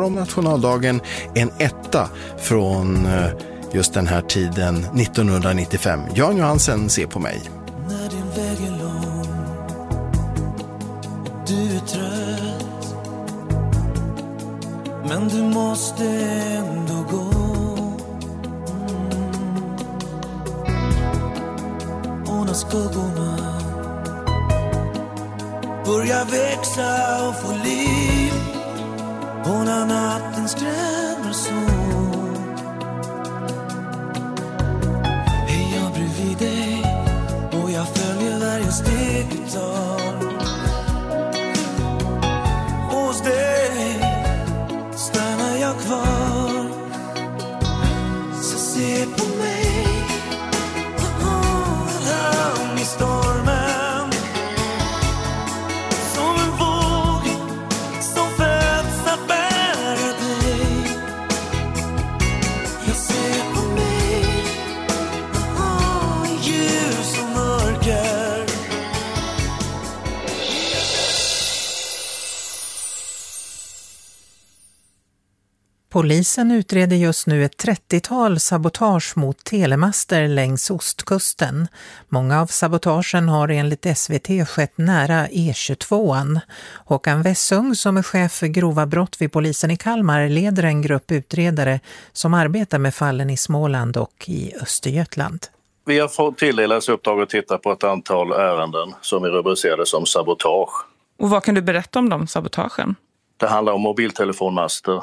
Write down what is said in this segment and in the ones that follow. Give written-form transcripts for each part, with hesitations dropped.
om nationaldagen en etta från just den här tiden 1995. Jan Johansen ser på mig. När din väg är lång, du är trött, men du måste ändå gå. Och när skuggorna börjar växa och få liv, och när natten skrämmer så, är jag bredvid dig och jag följer varje steg du tar. Hos dig stannar jag kvar, så se på mig, i stormen, som en våg som föds att bära dig. Jag ser på mig, ljus och mörker. Polisen utreder just nu ett 30-tal sabotage mot telemaster längs ostkusten. Många av sabotagen har enligt SVT skett nära E22an. Håkan Wessung, som är chef för grova brott vid polisen i Kalmar, leder en grupp utredare som arbetar med fallen i Småland och i Östergötland. Vi har fått tilldelas uppdrag att titta på ett antal ärenden som är rubricerade som sabotage. Och vad kan du berätta om de sabotagen? Det handlar om mobiltelefonmaster.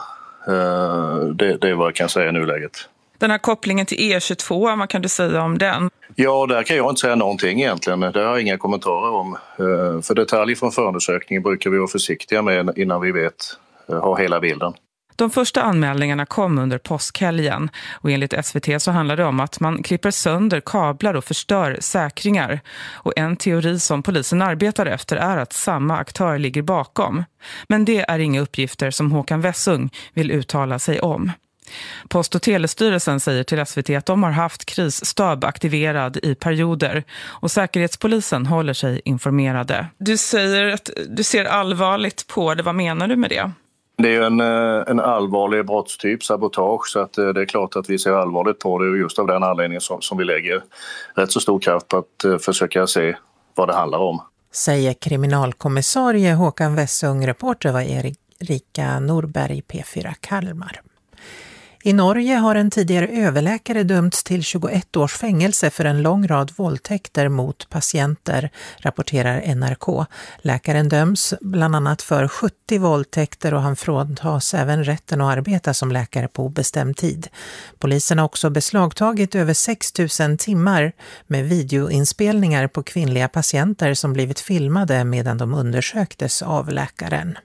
Det är vad jag kan säga i nuläget. Den här kopplingen till E22, vad kan du säga om den? Ja, där kan jag inte säga någonting egentligen. Det har jag inga kommentarer om. För detaljer från förundersökningen brukar vi vara försiktiga med innan vi har hela bilden. De första anmälningarna kom under påskhelgen och enligt SVT så handlar det om att man klipper sönder kablar och förstör säkringar. Och en teori som polisen arbetar efter är att samma aktör ligger bakom. Men det är inga uppgifter som Håkan Wessung vill uttala sig om. Post- och telestyrelsen säger till SVT att de har haft krisstab aktiverad i perioder och Säkerhetspolisen håller sig informerade. Du säger att du ser allvarligt på det. Vad menar du med det? Det är ju en allvarlig brottstyp, sabotage, så att det är klart att vi ser allvarligt på det, och just av den anledningen som vi lägger rätt så stor kraft på att försöka se vad det handlar om. Säger kriminalkommissarie Håkan Wessung. Reporter var Erika Norberg, P4 Kalmar. I Norge har en tidigare överläkare dömts till 21 års fängelse för en lång rad våldtäkter mot patienter, rapporterar NRK. Läkaren döms bland annat för 70 våldtäkter och han fråntas även rätten att arbeta som läkare på obestämd tid. Polisen har också beslagtagit över 6 000 timmar med videoinspelningar på kvinnliga patienter som blivit filmade medan de undersöktes av läkaren.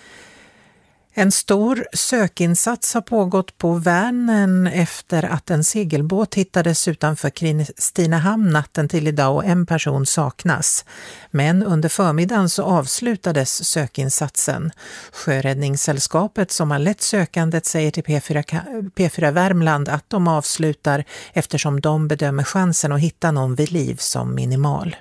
En stor sökinsats har pågått på Vänern efter att en segelbåt hittades utanför Kristinehamn natten till idag och en person saknas. Men under förmiddagen så avslutades sökinsatsen. Sjöräddningssällskapet som har lett sökandet säger till P4 Värmland att de avslutar eftersom de bedömer chansen att hitta någon vid liv som minimal.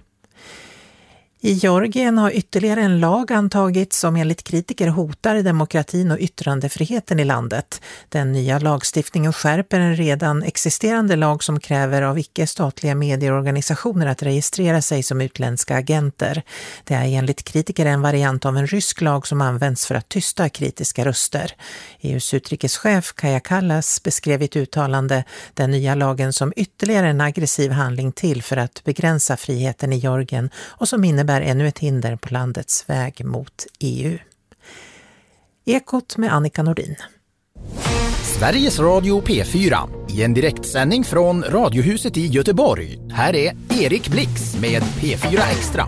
I Georgien har ytterligare en lag antagits som enligt kritiker hotar demokratin och yttrandefriheten i landet. Den nya lagstiftningen skärper en redan existerande lag som kräver av icke-statliga medieorganisationer att registrera sig som utländska agenter. Det är enligt kritiker en variant av en rysk lag som används för att tysta kritiska röster. EUs utrikeschef Kaja Kallas beskrev i ett uttalande den nya lagen som ytterligare en aggressiv handling till för att begränsa friheten i Georgien och som innebär ännu ett hinder på landets väg mot EU. Ekot med Annika Nordin. Sveriges Radio P4 i en direktsändning från Radiohuset i Göteborg. Här är Erik Blix med P4 Extra.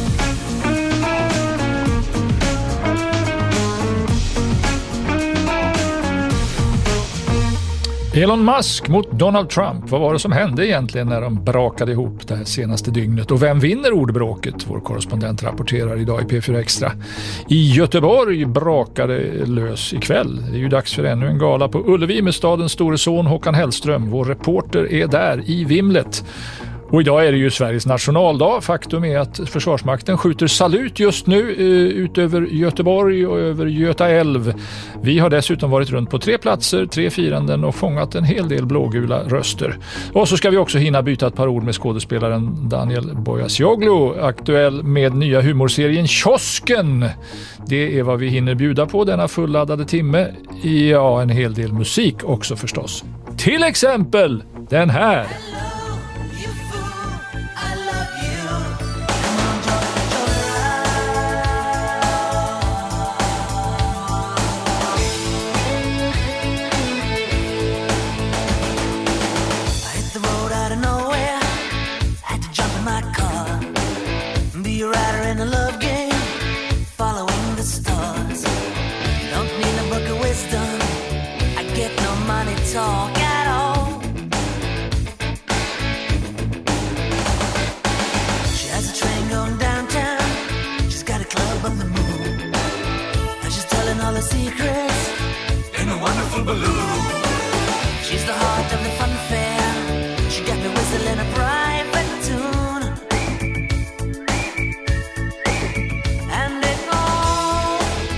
Elon Musk mot Donald Trump. Vad var det som hände egentligen när de brakade ihop det här senaste dygnet? Och vem vinner ordbråket? Vår korrespondent rapporterar idag i P4 Extra. I Göteborg brakade lös ikväll. Det är ju dags för ännu en gala på Ullevi med stadens store son Håkan Hellström. Vår reporter är där i vimlet. Och idag är det ju Sveriges nationaldag. Faktum är att Försvarsmakten skjuter salut just nu ut över Göteborg och över Göta älv. Vi har dessutom varit runt på 3 platser, 3 firanden och fångat en hel del blågula röster. Och så ska vi också hinna byta ett par ord med skådespelaren Daniel Boyasoglu, aktuell med nya humorserien Kiosken. Det är vad vi hinner bjuda på denna fulladdade timme. Ja, en hel del musik också förstås. Till exempel den här. Talk at all. She has a train going downtown. She's got a club on the moon, and she's telling all her secrets in a wonderful balloon. She's the heart of the fun fair. She got me whistling a private tune, and it all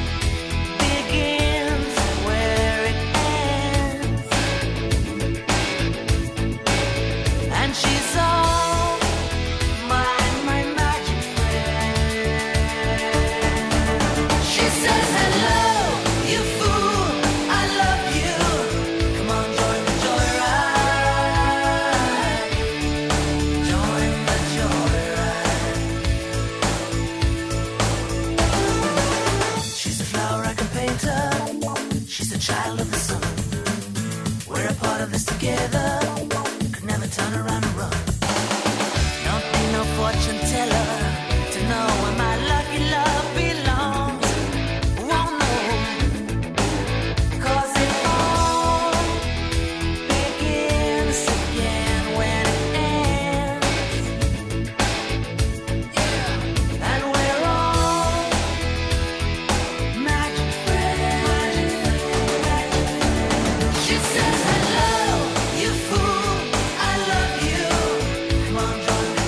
begins where it ends. And she's all my magic friend. She says, hello, you fool, I love you. Come on, join the joyride. Join the joyride. She's a flower I can paint her. She's a child of the sun. We're a part of this together. Could never turn around and run. Don't need no fortune teller to know where my lucky love belongs. Won't know, 'cause it all begins again when it ends. Yeah. And we're all magic friends. She says, hello, you fool, I love you. Come on, join the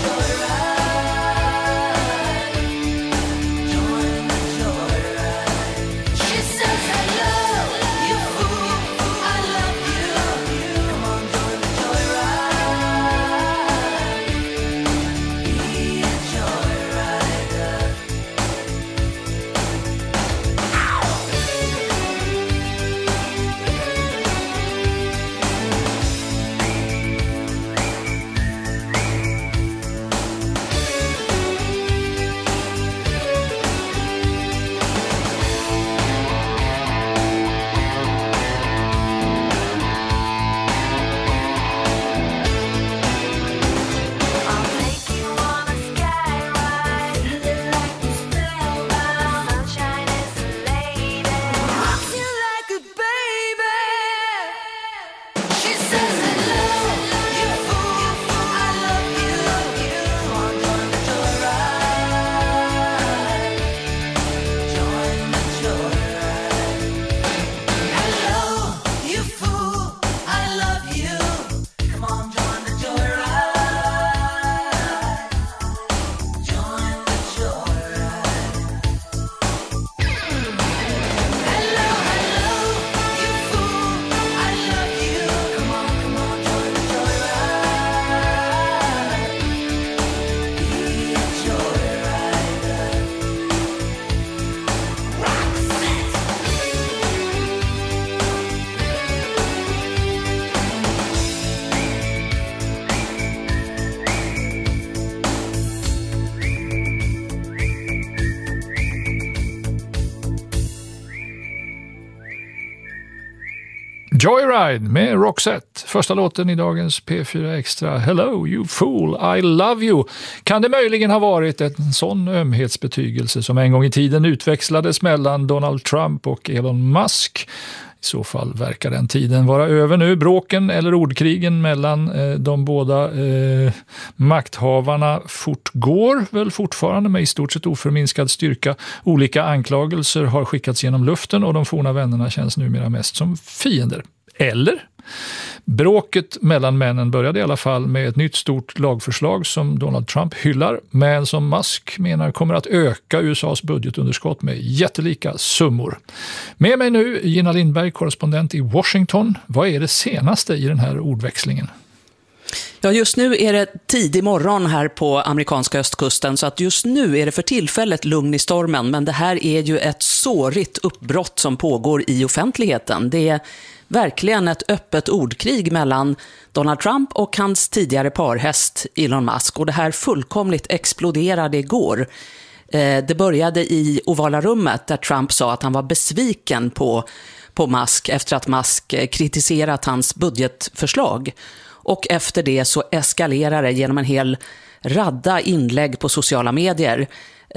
joyride. Join the joyride. She says, hello, you fool, I love you. Come on, join the joyride. Be a joyrider. I'll take you on a sky ride, feeling like you're spellbound. Sunshine is a lady, rocks you like a baby. She says, hello, you fool, I love you. Come on, join the joyride. Join the joyride. Hello, you fool, I love you. Come on, join the joyride. Join the joyride. Hello, hello, you fool, I love you. Come on, join the joyride. Be a joyrider. Joyride med Roxette. Första låten i dagens P4 Extra. Hello you fool, I love you. Kan det möjligen ha varit en sån ömhetsbetygelse som en gång i tiden utväxlades mellan Donald Trump och Elon Musk? I så fall verkar den tiden vara över nu. Bråken eller ordkrigen mellan de båda makthavarna fortgår väl fortfarande med i stort sett oförminskad styrka. Olika anklagelser har skickats genom luften och de forna vännerna känns numera mest som fiender. Eller? Bråket mellan männen började i alla fall med ett nytt stort lagförslag som Donald Trump hyllar, men som Musk menar kommer att öka USAs budgetunderskott med jättelika summor. Med mig nu Gina Lindberg, korrespondent i Washington. Vad är det senaste i den här ordväxlingen? Ja, just nu är det tidig morgon här på amerikanska östkusten, så att just nu är det för tillfället lugn i stormen, men det här är ju ett sårigt uppbrott som pågår i offentligheten. Det är verkligen ett öppet ordkrig mellan Donald Trump och hans tidigare parhäst Elon Musk, och det här fullkomligt exploderade igår. Det började i ovala rummet där Trump sa att han var besviken på Musk efter att Musk kritiserat hans budgetförslag. Och efter det så eskalerar det genom en hel radda inlägg på sociala medier.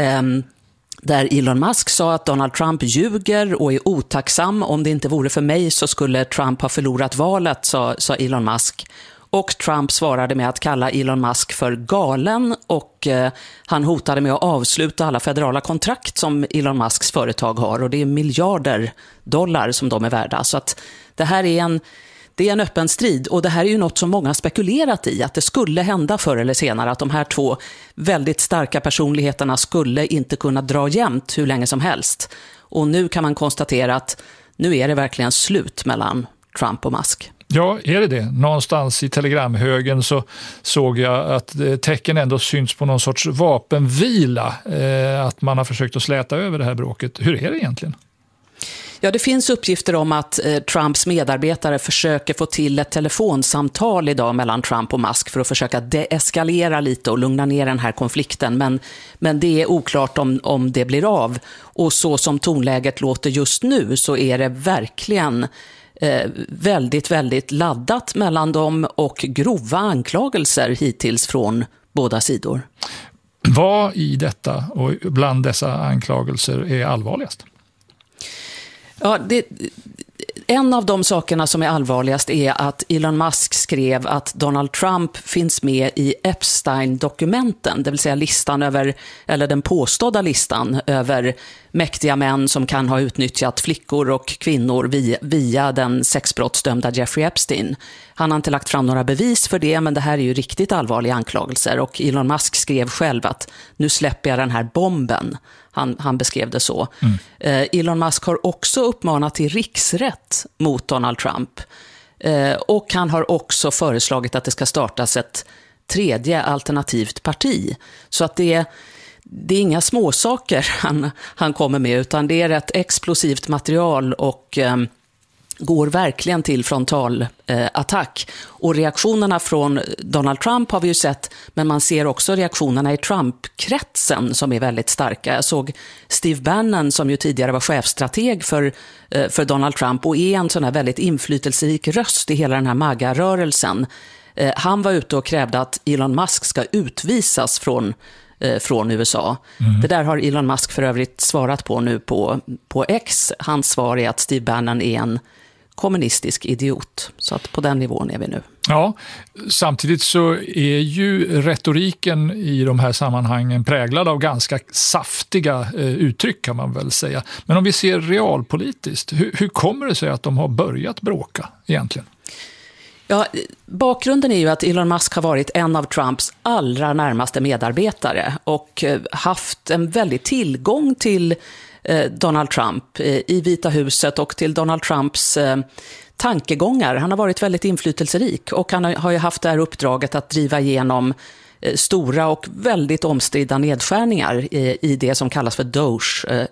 Där Elon Musk sa att Donald Trump ljuger och är otacksam. Om det inte vore för mig så skulle Trump ha förlorat valet, sa Elon Musk. Och Trump svarade med att kalla Elon Musk för galen, och han hotade med att avsluta alla federala kontrakt som Elon Musks företag har. Och det är miljarder dollar som de är värda. Så att det här är en öppen strid, och det här är ju något som många spekulerat i, att det skulle hända förr eller senare, att de här två väldigt starka personligheterna skulle inte kunna dra jämnt hur länge som helst. Och nu kan man konstatera att nu är det verkligen slut mellan Trump och Musk. Ja, är det? Någonstans i telegramhögen så såg jag att tecken ändå syns på någon sorts vapenvila, att man har försökt att släta över det här bråket. Hur är det egentligen? Ja, det finns uppgifter om att Trumps medarbetare försöker få till ett telefonsamtal idag mellan Trump och Musk för att försöka deeskalera lite och lugna ner den här konflikten. Men det är oklart om det blir av. Och så som tonläget låter just nu så är det verkligen väldigt, väldigt laddat mellan dem, och grova anklagelser hittills från båda sidor. Vad i detta och bland dessa anklagelser är allvarligast? Ja, en av de sakerna som är allvarligast är att Elon Musk skrev att Donald Trump finns med i Epstein-dokumenten, det vill säga listan över, eller den påstådda listan över mäktiga män som kan ha utnyttjat flickor och kvinnor via den sexbrottsdömda Jeffrey Epstein. Han har inte lagt fram några bevis för det, men det här är ju riktigt allvarliga anklagelser, och Elon Musk skrev själv att nu släpper jag den här bomben. Han beskrev det så. Elon Musk har också uppmanat till riksrätt mot Donald Trump. Och han har också föreslagit att det ska startas ett tredje alternativt parti. Så att det är inga småsaker han kommer med, utan det är ett explosivt material och går verkligen till frontalattack. Och reaktionerna från Donald Trump har vi ju sett, men man ser också reaktionerna i Trump-kretsen som är väldigt starka. Jag såg Steve Bannon, som ju tidigare var chefstrateg för Donald Trump och är en sån här väldigt inflytelserik röst i hela den här MAGA-rörelsen. Han var ute och krävde att Elon Musk ska utvisas från USA. Det där har Elon Musk för övrigt svarat på nu på X. Hans svar är att Steve Bannon är en kommunistisk idiot. Så att på den nivån är vi nu. Ja, samtidigt så är ju retoriken i de här sammanhangen präglad av ganska saftiga uttryck, kan man väl säga. Men om vi ser realpolitiskt, hur kommer det sig att de har börjat bråka egentligen? Ja, bakgrunden är ju att Elon Musk har varit en av Trumps allra närmaste medarbetare och haft en väldig tillgång till Donald Trump i Vita huset och till Donald Trumps tankegångar. Han har varit väldigt inflytelserik, och han har ju haft det här uppdraget att driva igenom stora och väldigt omstridda nedskärningar i det som kallas för DOGE,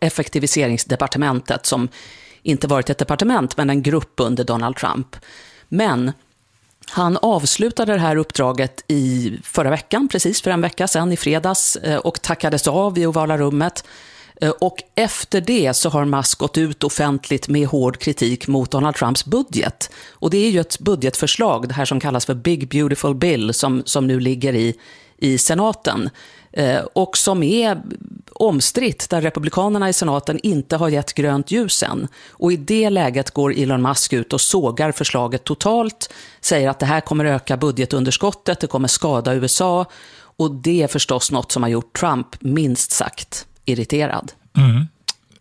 effektiviseringsdepartementet, som inte varit ett departement men en grupp under Donald Trump. Men han avslutade det här uppdraget i förra veckan, precis för en vecka sedan, i fredags, och tackades av i ovala rummet. Och efter det så har Musk gått ut offentligt med hård kritik mot Donald Trumps budget. Och det är ju ett budgetförslag, det här som kallas för Big Beautiful Bill, som nu ligger i senaten. Och som är omstritt, där republikanerna i senaten inte har gett grönt ljus än. Och i det läget går Elon Musk ut och sågar förslaget totalt, säger att det här kommer öka budgetunderskottet, det kommer skada USA, och det är förstås något som har gjort Trump minst sagt irriterad.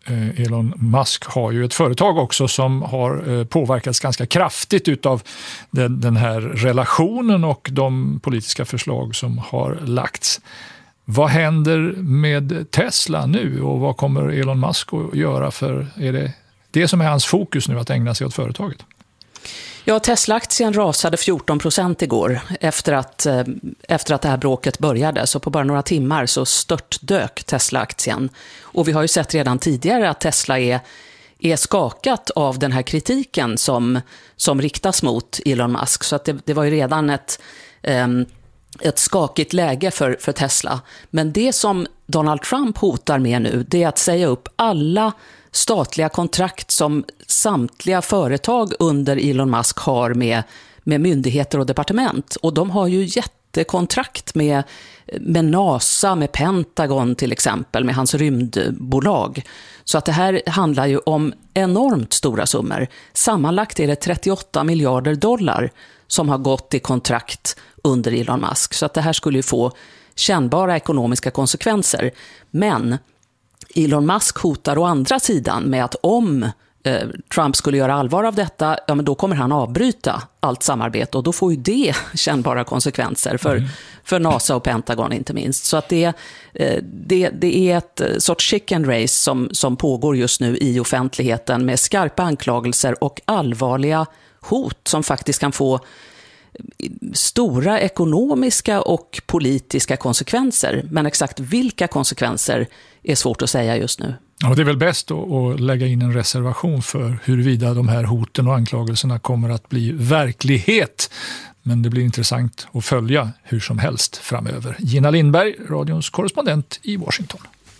Elon Musk har ju ett företag också som har påverkats ganska kraftigt utav den här relationen och de politiska förslag som har lagts. Vad händer med Tesla nu och vad kommer Elon Musk att göra? För är det som är hans fokus nu, att ägna sig åt företaget? Ja, Tesla-aktien rasade 14% igår efter att det här bråket började. Så på bara några timmar så störtdök Tesla-aktien. Och vi har ju sett redan tidigare att Tesla är skakat av den här kritiken som riktas mot Elon Musk. Så att det var ju redan ett skakigt läge för Tesla. Men det som Donald Trump hotar med nu, det är att säga upp alla statliga kontrakt som samtliga företag under Elon Musk har med myndigheter och departement. Och de har ju jättekontrakt med NASA, med Pentagon till exempel, med hans rymdbolag. Så att det här handlar ju om enormt stora summor. Sammanlagt är det 38 miljarder dollar som har gått i kontrakt under Elon Musk. Så att det här skulle ju få kännbara ekonomiska konsekvenser. Men Elon Musk hotar å andra sidan med att om Trump skulle göra allvar av detta, ja, men då kommer han avbryta allt samarbete och då får ju det kännbara konsekvenser för NASA och Pentagon inte minst. Så att det är ett sorts chicken race som pågår just nu i offentligheten med skarpa anklagelser och allvarliga hot som faktiskt kan få stora ekonomiska och politiska konsekvenser. Men exakt vilka konsekvenser är svårt att säga just nu. Ja, det är väl bäst att lägga in en reservation för huruvida de här hoten och anklagelserna kommer att bli verklighet. Men det blir intressant att följa hur som helst framöver. Gina Lindberg, radions korrespondent i Washington.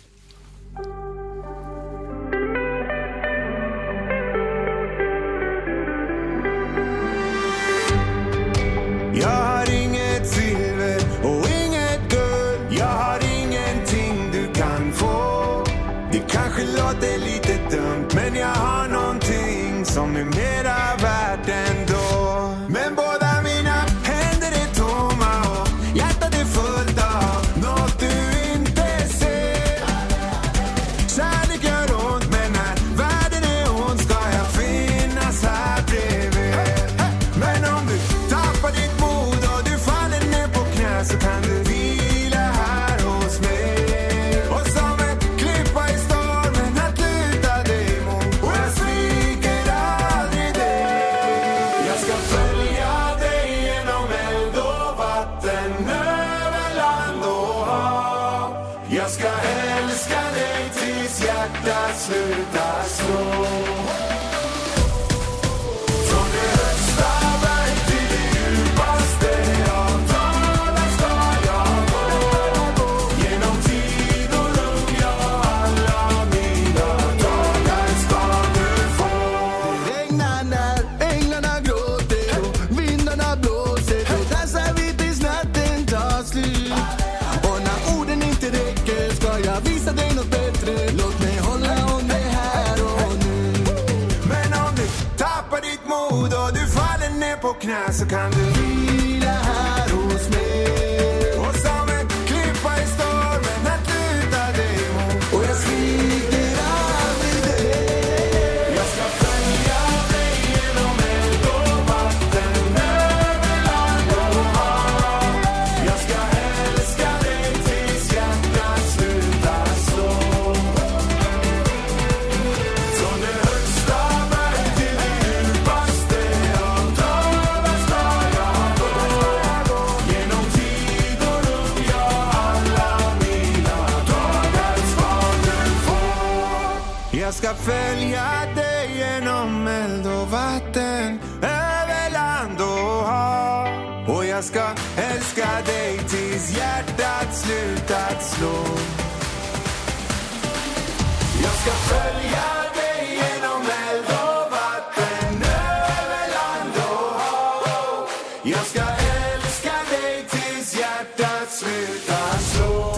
Jag har inget silver och inget guld. Jag har ingenting du kan få. Det kanske låter lite dumt, men jag har någonting som är mera värt ändå. Men båda mina händer är tomma och hjärtat är fullt av något du inte ser. Kärlek gör ont, men när världen är ond ska jag finnas här bredvid. Men om du tappar ditt mod och du faller ner på knä så kan du vila här hos mig. Och som en klippa i stormen att luta dig mot. Och jag sviker aldrig dig. Jag ska följa dig genom eld och vatten, över land och hav. Jag ska älska dig tills hjärtat slutar slå. Från det högsta berg till det djupaste av dalar ska jag gå. Genom tid och rum, ja, alla mina dagar ska du få. Det regnar när änglarna gråter och vindarna blåser. Då dansar vi tills natten tar slut. Och när orden inte räcker ska jag visa dig något bättre. Låt mig hålla om dig här och nu. Men om du tappar ditt mod och du faller ner på knä så kan du vila här hos mig. Och som en klippa i stormen att luta dig mot. Och jag sviker aldrig dig. Jag ska följa dig genom eld och vatten, över land och hav. Jag ska älska dig tills hjärtat slutar slå. Från det högsta berg till det djupaste av dalar ska jag gå. Genom tid och rum, ja, alla mina dagar ska du få. Jag ska följa dig genom eld och vatten, över land och hav. Och jag ska älska dig tills hjärtat slutat slå. Jag ska följa dig genom eld och vatten, över land och hav. Jag ska älska dig tills hjärtat slutar slå.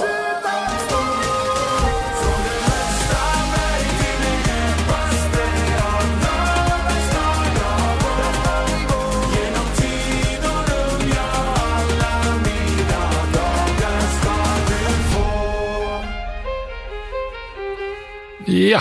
Från det högsta berg till det djupaste av dalar ska jag gå. Genom tid och rum, ja, alla mina dagar ska du få. Ja,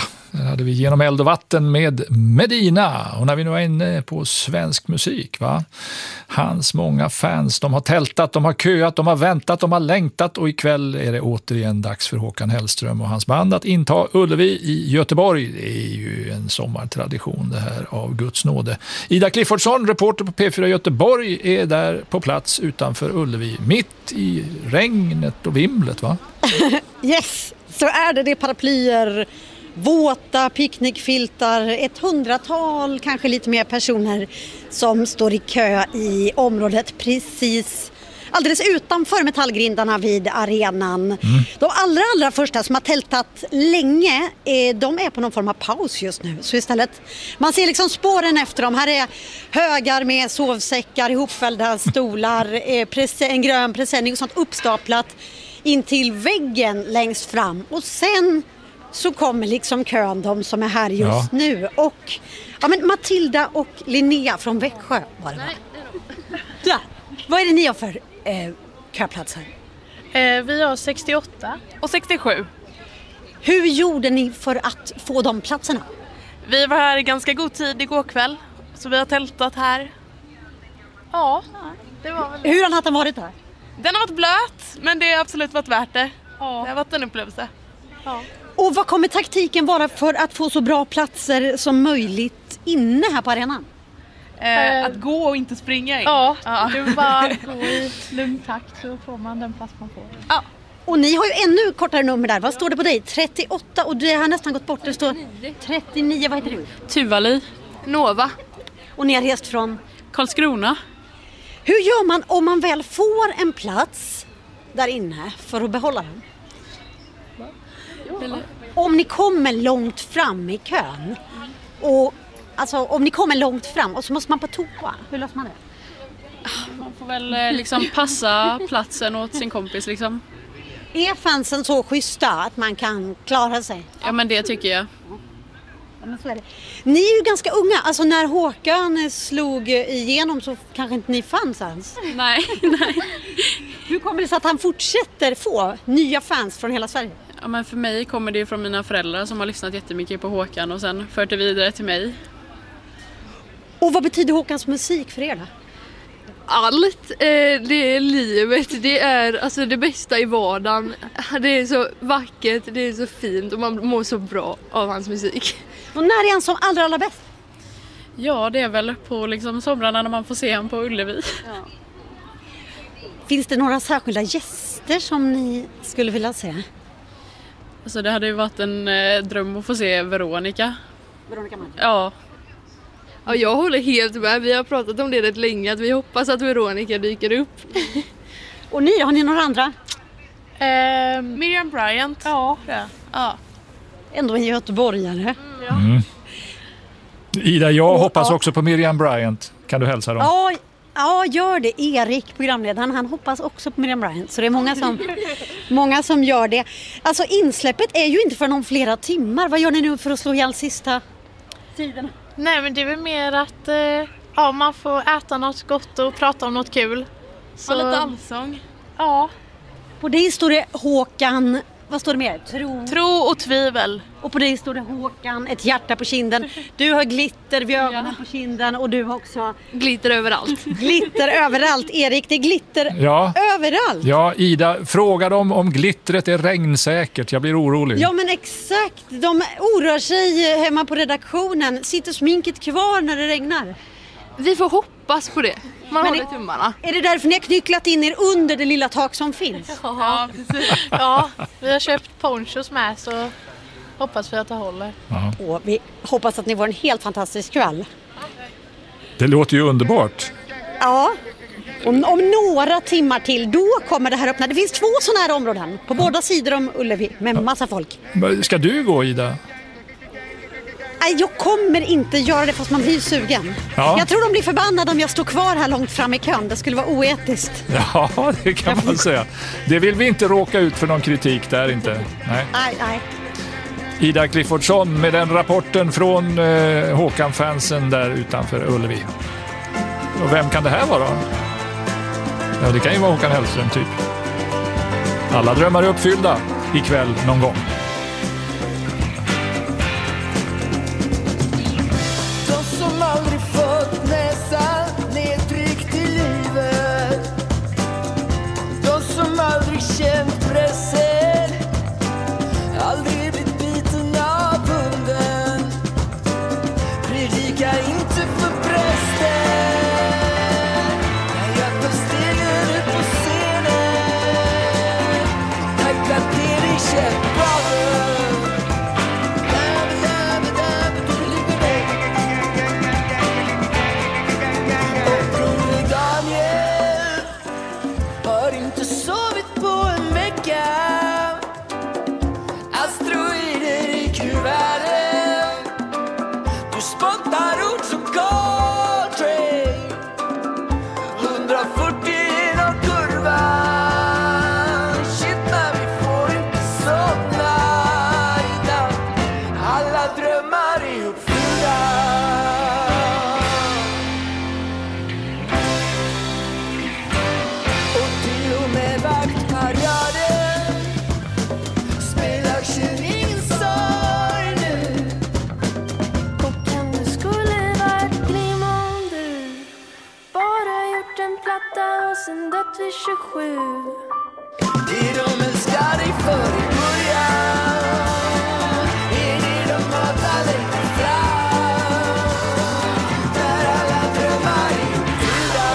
hörde vi Genom eld och vatten med Medina. Och när vi nu är inne på svensk musik, va? Hans många fans, de har tältat, de har köat, de har väntat, de har längtat och ikväll är det återigen dags för Håkan Hellström och hans band att inta Ullevi i Göteborg. Det är ju en sommartradition det här av Guds nåde. Ida Cliffordsson, reporter på P4 Göteborg, är där på plats utanför Ullevi, mitt i regnet och vimlet, va? Yes, så är det. Det är paraplyer, våta picknickfiltar, 100-tal, kanske lite mer personer som står i kö i området precis alldeles utanför metallgrindarna vid arenan. De allra första som har tältat länge, de är på någon form av paus just nu. Så istället, man ser liksom spåren efter dem. Här är högar med sovsäckar, ihopfällda stolar, en grön presenning och sånt uppstaplat in till väggen längst fram. Och sen så kommer liksom kön, de som är här just nu. Och men Matilda och Linnea från Växjö var det, va? Där. Vad är det ni har för köplatser? Vi har 68 och 67. Hur gjorde ni för att få de platserna? Vi var här i ganska god tid igår kväll, så vi har tältat här. Ja, det var väl... Hur har natten varit här? Den har varit blöt, men det har absolut varit värt det. Ja. Det har varit en upplevelse. Ja. Och vad kommer taktiken vara för att få så bra platser som möjligt inne här på arenan? Att gå och inte springa in. Ja, det är bara att gå i lugn takt så får man den plats man får. Ja. Och ni har ju ännu kortare nummer där. Vad står det på dig? 38 och det har nästan gått bort. Det står 39. Vad heter du? Tuvali. Nova. Och ni har rest från? Karlskrona. Hur gör man om man väl får en plats där inne för att behålla den? Eller? Om ni kommer långt fram i kön och alltså om ni kommer långt fram och så måste man på toa, hur löser man det? Man får väl liksom passa platsen åt sin kompis liksom. Är fansen så schyssta att man kan klara sig? Ja, men det tycker jag. Ja, men så är det. Ni är ju ganska unga, alltså när Håkan slog igenom så kanske inte ni fanns ens. Nej. Hur kommer det sig att han fortsätter få nya fans från hela Sverige? Ja, men för mig kommer det från mina föräldrar som har lyssnat jättemycket på Håkan och sen fört det vidare till mig. Och vad betyder Håkans musik för er då? Allt, det är livet, det är alltså det bästa i vardagen. Det är så vackert, det är så fint och man mår så bra av hans musik. Och när är han som allra bäst? Ja, det är väl på liksom somrarna när man får se honom på Ullevi. Ja. Finns det några särskilda gäster som ni skulle vilja se? Alltså det hade ju varit en dröm att få se Veronica. Veronica Maggio? Ja. Ja, jag håller helt med. Vi har pratat om det rätt länge, att vi hoppas att Veronica dyker upp. Och ni, har ni några andra? Miriam Bryant. Ja. Ändå en göteborgare. Ida, jag hoppas också på Miriam Bryant. Kan du hälsa dem? Ja, gör det. Erik, programledaren, han hoppas också på Miriam Bryant. Så det är många som gör det. Alltså insläppet är ju inte för någon flera timmar. Vad gör ni nu för att slå ihjäl sista tiden? Nej, men det är väl mer att man får äta något gott och prata om något kul. Så lite allsång. Ja. På dig står det Håkan, vad står det mer? Tro och tvivel. Och på dig står det Håkan, ett hjärta på kinden. Du har glitter vid ögonen på kinden och du har också... Glitter överallt. Glitter överallt, Erik. Det är glitter överallt. Ja, Ida, fråga dem om glittret är regnsäkert. Jag blir orolig. Ja, men exakt. De oroar sig hemma på redaktionen. Sitter sminket kvar när det regnar? Vi får hoppas på det. Man håller tummarna. Är det därför ni har knycklat in er under det lilla tak som finns? Ja, precis. Ja, vi har köpt ponchos med så hoppas vi att det håller. Och vi hoppas att ni får en helt fantastisk kväll. Det låter ju underbart. Ja, om några timmar till då kommer det här öppna. Det finns 2 sådana här områden på båda sidor om Ullevi med massa folk. Ska du gå, Ida? Nej, jag kommer inte göra det fast man blir sugen. Ja. Jag tror de blir förbannade om jag står kvar här långt fram i kön. Det skulle vara oetiskt. Ja, det kan man säga. Det vill vi inte råka ut för någon kritik där inte. Nej. Ida Cliffordsson med den rapporten från Håkan-fansen där utanför Ullevi. Och vem kan det här vara? Ja, det kan ju vara Håkan Hellström typ. Alla drömmar är uppfyllda ikväll någon gång. också country. 140 i någon kurva. Shit, men vi får inte somna innan alla drömmar är uppfyllda. Och till och med vaktparaden spelar sig ingen sorg nu. Och kan du skulle varit grym om du bara gjort en platta och sen dött vid 27. Det de älskar dig för i början är det de hatar längre fram. När alla drömmar är uppfyllda.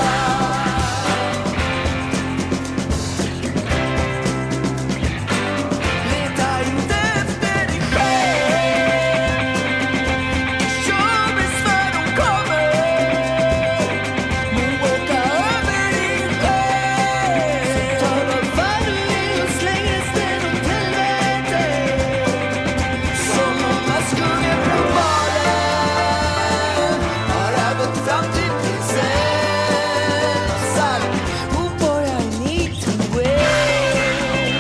Leta inte efter dig själv. Kör bäst för de kommer. Må åka över din själ. Så ta vad fan du vill och släng resten åt helvete. Som om maskunger från baren bara gått fram till prinsessan. Oh boy, I need to wait.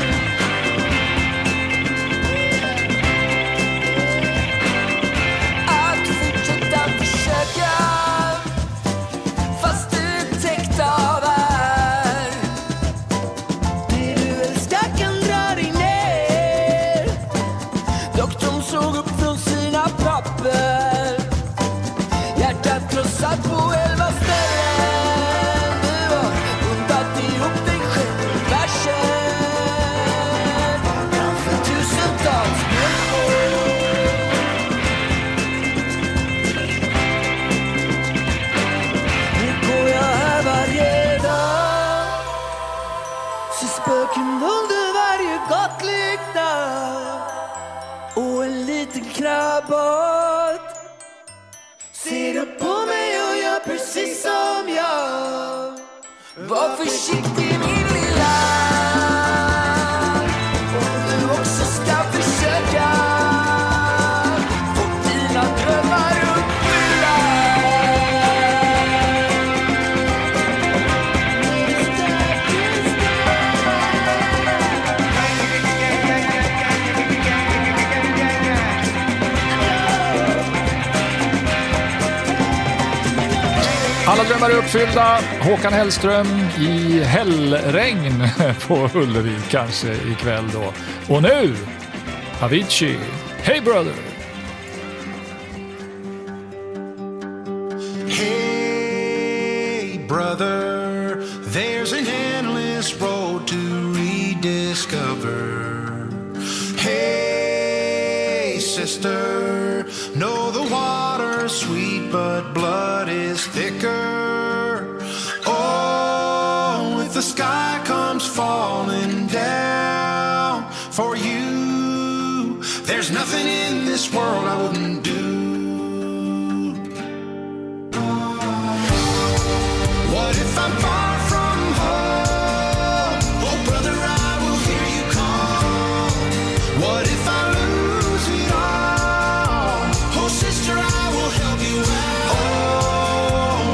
Att fortsätta försöka fast du är täckt av är. Det du älskar kan dra dig ner. Doktorn såg upp från sina papper. Hjärtat krossat på 11 ställen. Du har buntat ihop dig själv i versen framför tusentals människor. Nu går jag här varje dag. Ser spöken under varje gatlykta. Och en liten krabbåt ser upp på mig och gör precis som jag. Var försiktig min lilla. Om du också ska försöka få dina drömmar uppfyllda. Alla drömmar är uppfyllda. Håkan Hellström i hällregn på Ullevi kanske ikväll då. Och nu Avicii, Hey Brother. Hey, brother, there's an endless road to rediscover. Hey, sister, know the water's sweet, but blood is thicker. Oh, if the sky comes falling down for you, there's nothing in this world I wouldn't do. What if I'm far from home? Oh, brother, I will hear you call. What if I lose it all? Oh, sister, I will help you out. Oh,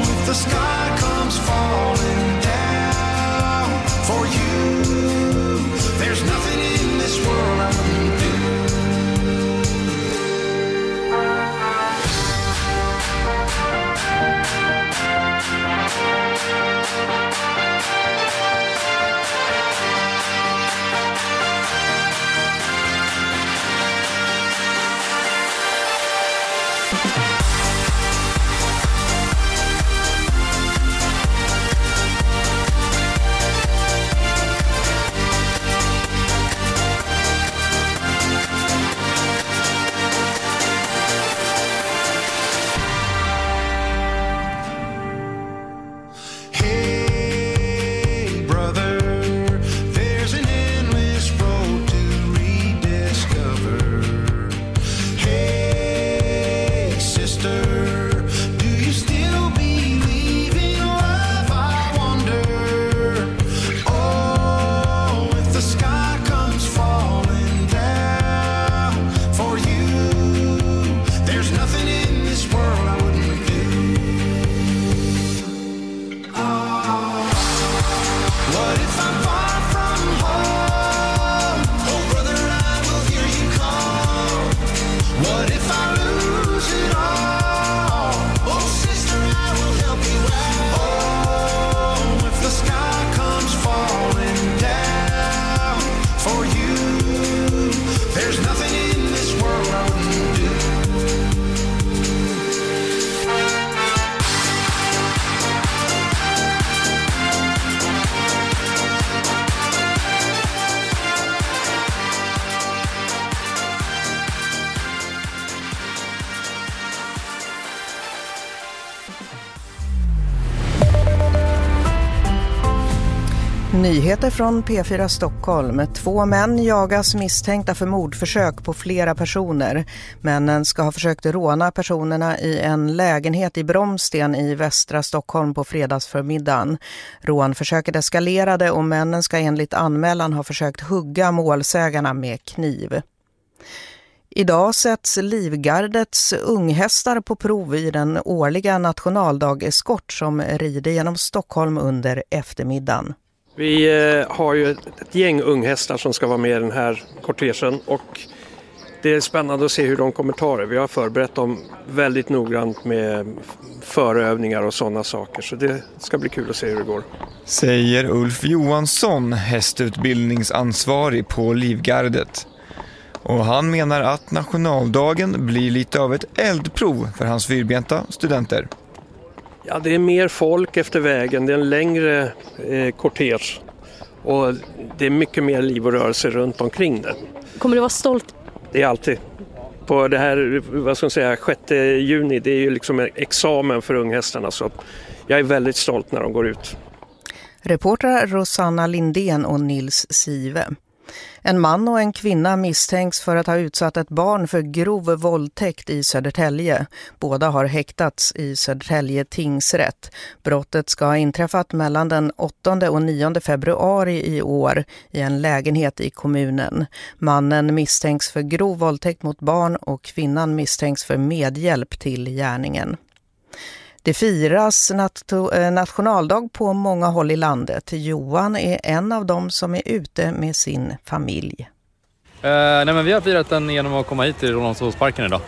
Nyheter från P4 Stockholm. 2 män jagas misstänkta för mordförsök på flera personer. Männen ska ha försökt råna personerna i en lägenhet i Bromsten i västra Stockholm på fredagsförmiddagen. Rånförsöket eskalerade och männen ska enligt anmälan ha försökt hugga målsägarna med kniv. Idag sätts Livgardets unghästar på prov i den årliga nationaldag-eskort som rider genom Stockholm under eftermiddagen. Vi har ju ett gäng unghästar som ska vara med i den här kortegen och det är spännande att se hur de kommer ta det. Vi har förberett dem väldigt noggrant med förövningar och sådana saker, så det ska bli kul att se hur det går. Säger Ulf Johansson, hästutbildningsansvarig på Livgardet. Och han menar att nationaldagen blir lite av ett eldprov för hans fyrbenta studenter. Ja, det är mer folk efter vägen, det är en längre kortege och det är mycket mer liv och rörelse runt omkring det. Kommer du vara stolt? Det är alltid. På det här, vad ska man säga, 6 juni, det är ju liksom en examen för unghästarna, så jag är väldigt stolt när de går ut. Reportrar Rosanna Lindén och Nils Sive. En man och en kvinna misstänks för att ha utsatt ett barn för grov våldtäkt i Södertälje. Båda har häktats i Södertälje tingsrätt. Brottet ska ha inträffat mellan den 8 och 9 februari i år i en lägenhet i kommunen. Mannen misstänks för grov våldtäkt mot barn och kvinnan misstänks för medhjälp till gärningen. Det firas nationaldag på många håll i landet. Johan är en av dem som är ute med sin familj. Nej, men vi har firat den genom att komma hit till Rålambshovsparken idag.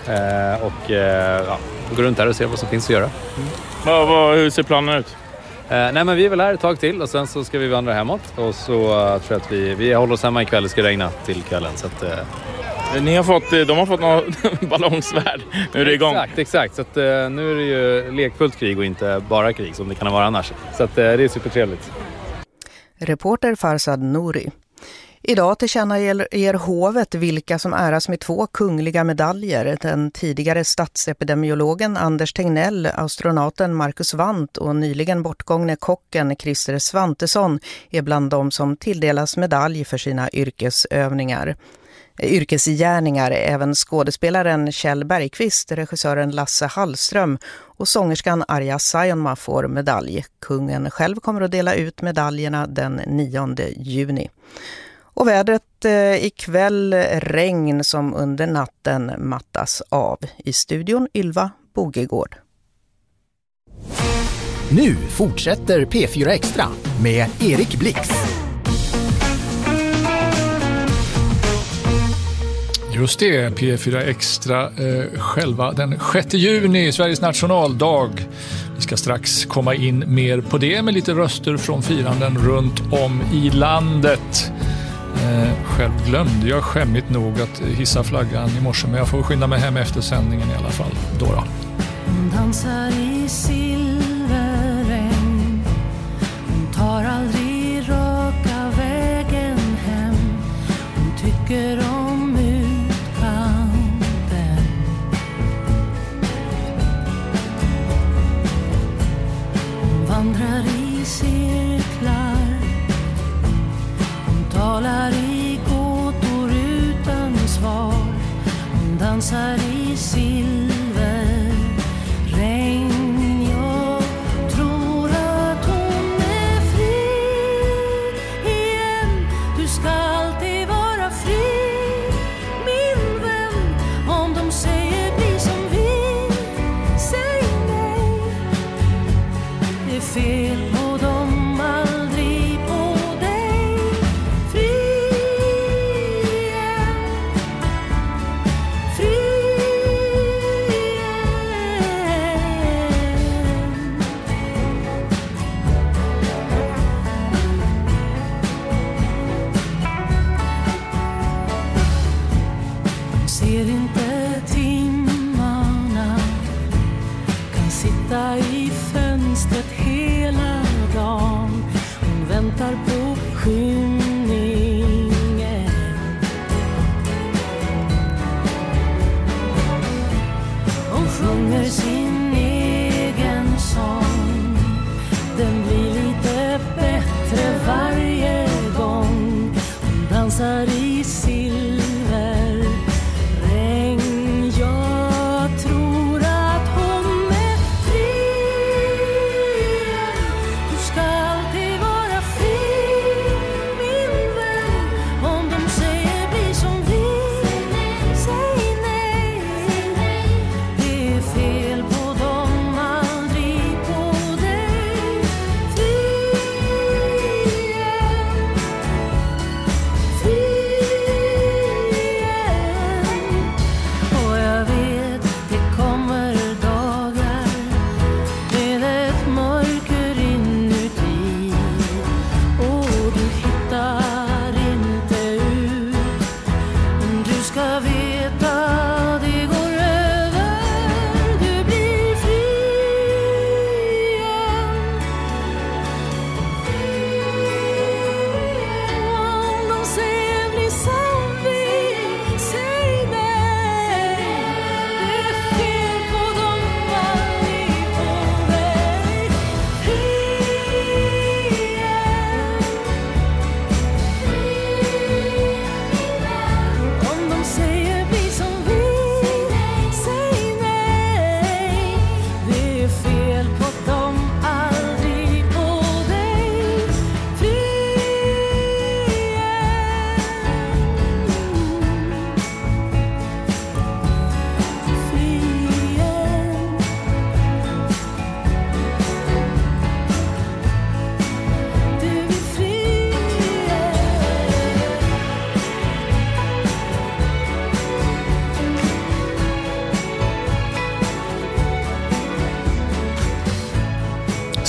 Gå runt här och se vad som finns att göra. Hur ser planen ut? Nej, men vi är väl här ett tag till och sen så ska vi vandra hemåt. Och så tror jag att vi håller oss hemma ikväll. Det ska regna till kvällen. Så att, de har fått någon ballongsvärd. Nu är det igång. Exakt. Så att, nu är det ju lekfullt krig och inte bara krig som det kan vara annars. Så att, det är supertrevligt. Reporter Farsad Nouri. Idag tillkännager hovet vilka som äras med 2 kungliga medaljer. Den tidigare statsepidemiologen Anders Tegnell, astronauten Marcus Wandt och nyligen bortgångne kocken Christer Svantesson är bland de som tilldelas medalj för sina yrkesgärningar. Även skådespelaren Kjell Bergqvist, regissören Lasse Hallström och sångerskan Arja Saijonmaa får medalj. Kungen själv kommer att dela ut medaljerna den 9 juni. Och vädret ikväll, regn som under natten mattas av. I studion Ylva Bogegård. Nu fortsätter P4 Extra med Erik Blix. Just det, P4 Extra själva den 6 juni, Sveriges nationaldag. Vi ska strax komma in mer på det med lite röster från firanden runt om i landet. Själv glömde jag skämmigt nog att hissa flaggan i morse, men jag får skynda mig hem efter sändningen i alla fall. Då. Hon dansar i silverregn. Hon tar aldrig raka vägen hem. Hon tycker om utkanten. Hon vandrar i cirklar. Hon talar i gåtor utan svar. Hon dansar i silverregn. Jag tror att hon är fri igen. Du ska alltid vara fri, min vän. Om de säger bli som vi, säg nej. Det är fel på dem, aldrig på dig. Fri igen, fri igen. Ser inte timmarna, kan sitta i fönstret hela dagen. Hon väntar på skymningen. Hon sjunger sin egen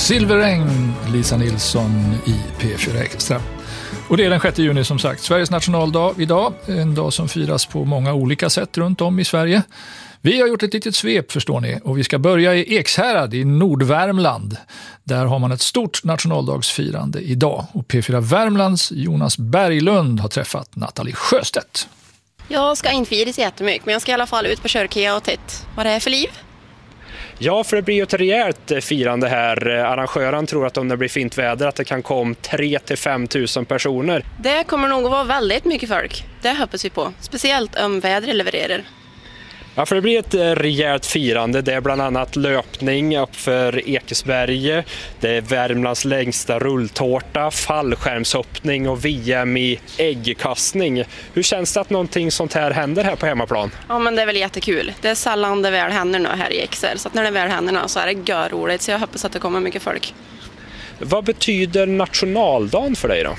Silverregn, Lisa Nilsson i P4 Extra. Och det är den 6 juni som sagt, Sveriges nationaldag idag. En dag som firas på många olika sätt runt om i Sverige. Vi har gjort ett litet svep förstår ni och vi ska börja i Ekshärad i Nordvärmland. Där har man ett stort nationaldagsfirande idag. Och P4 Värmlands Jonas Berglund har träffat Nathalie Sjöstedt. Jag ska inte fira så jättemycket, men jag ska i alla fall ut på Körkea och titta vad det är för liv. Ja, för det blir ju ett rejält firande här. Arrangören tror att om det blir fint väder att det kan komma 3-5 000 personer. Det kommer nog att vara väldigt mycket folk. Det hoppas vi på. Speciellt om vädret levererar. Ja, för det blir ett rejält firande. Det är bland annat löpning upp för Ekesberg. Det är Värmlands längsta rulltårta, fallskärmshoppning och VM i äggkastning. Hur känns det att någonting sånt här händer här på hemmaplan? Ja, men det är väl jättekul. Det är sällan det väl händer nu här i Ekshärad. Så att när det väl händer nu så är det görroligt. Så jag hoppas att det kommer mycket folk. Vad betyder nationaldagen för dig då?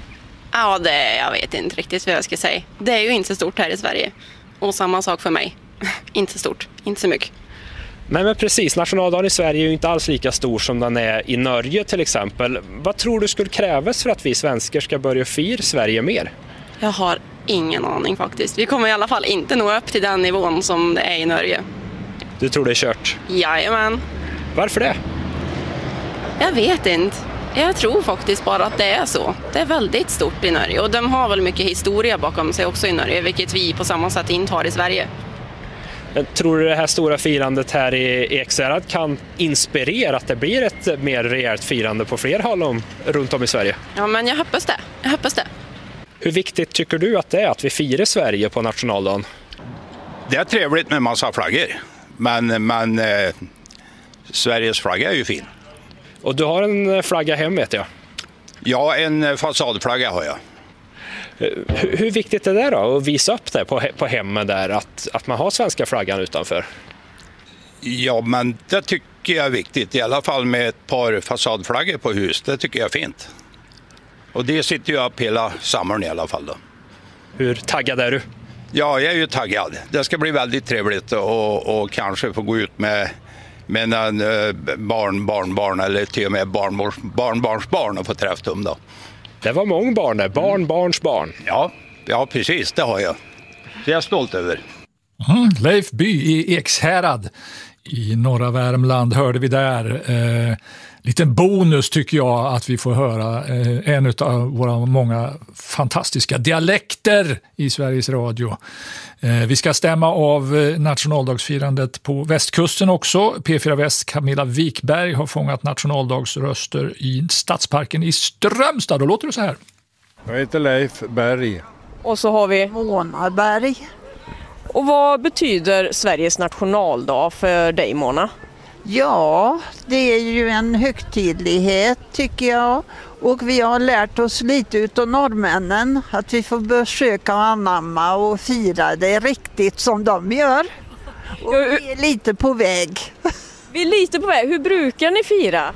Ja, jag vet inte riktigt vad jag ska säga. Det är ju inte så stort här i Sverige. Och samma sak för mig. Inte så stort, inte så mycket. Nej men precis, nationaldagen i Sverige är ju inte alls lika stor som den är i Norge till exempel. Vad tror du skulle krävas för att vi svenskar ska börja fira Sverige mer? Jag har ingen aning faktiskt. Vi kommer i alla fall inte nå upp till den nivån som det är i Norge. Du tror det är kört? Jajamän. Varför det? Jag vet inte. Jag tror faktiskt bara att det är så. Det är väldigt stort i Norge och de har väl mycket historia bakom sig också i Norge, vilket vi på samma sätt inte har i Sverige. Tror du det här stora firandet här i Ekshärad kan inspirera att det blir ett mer rejält firande på fler håll runt om i Sverige? Ja, men jag hoppas det. Hur viktigt tycker du att det är att vi firar Sverige på nationaldagen? Det är trevligt med massa flaggor, men Sveriges flagga är ju fin. Och du har en flagga hem vet jag? Ja, en fasadflagga har jag. Hur viktigt är det då att visa upp det på hemmet där att man har svenska flaggan utanför? Ja, men det tycker jag är viktigt. I alla fall med ett par fasadflaggor på hus. Det tycker jag är fint. Och det sitter ju upp hela sommaren i alla fall då. Hur taggad är du? Ja, jag är ju taggad. Det ska bli väldigt trevligt och kanske få gå ut med en barnbarn eller till och med barnbarnsbarn och få träffa dem då. Det var många barn där, barnbarnsbarn. Ja, precis, det har jag. Det är jag stolt över. Leif By i Ekshärad i norra Värmland hörde vi där. Liten bonus tycker jag att vi får höra en av våra många fantastiska dialekter i Sveriges Radio. Vi ska stämma av nationaldagsfirandet på västkusten också. P4 Väst Camilla Wikberg har fångat nationaldagsröster i Stadsparken i Strömstad. Då låter det så här. Jag heter Leif Berg. Och så har vi Mona Berg. Och vad betyder Sveriges nationaldag för dig, Mona? Ja, det är ju en högtidlighet tycker jag. Och vi har lärt oss lite utav norrmännen att vi får försöka anamma och fira det riktigt som de gör. Och vi är lite på väg. Vi är lite på väg. Hur brukar ni fira?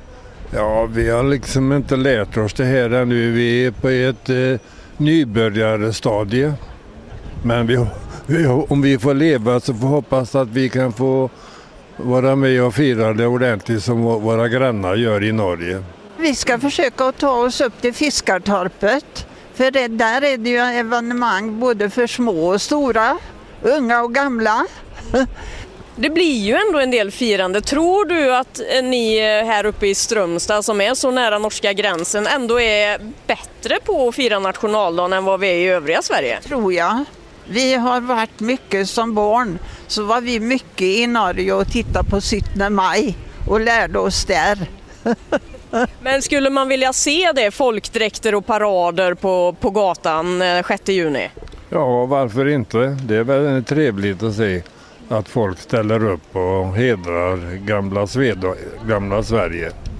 Ja, vi har liksom inte lärt oss det här ännu. Vi är på ett nybörjarstadie. Men om vi får leva så får vi hoppas att vi kan få vara med och fira det ordentligt som våra grannar gör i Norge. Vi ska försöka att ta oss upp till Fiskartorpet. För där är det ju evenemang både för små och stora, unga och gamla. Det blir ju ändå en del firande. Tror du att ni här uppe i Strömstad som är så nära norska gränsen ändå är bättre på att fira nationaldagen än vad vi är i övriga Sverige? Tror jag. Vi har varit mycket som barn, så var vi mycket i Norge och tittade på 17 maj och lärde oss där. Men skulle man vilja se det, folkdräkter och parader på gatan 6 juni? Ja, varför inte? Det är väl trevligt att se att folk ställer upp och hedrar gamla Sverige.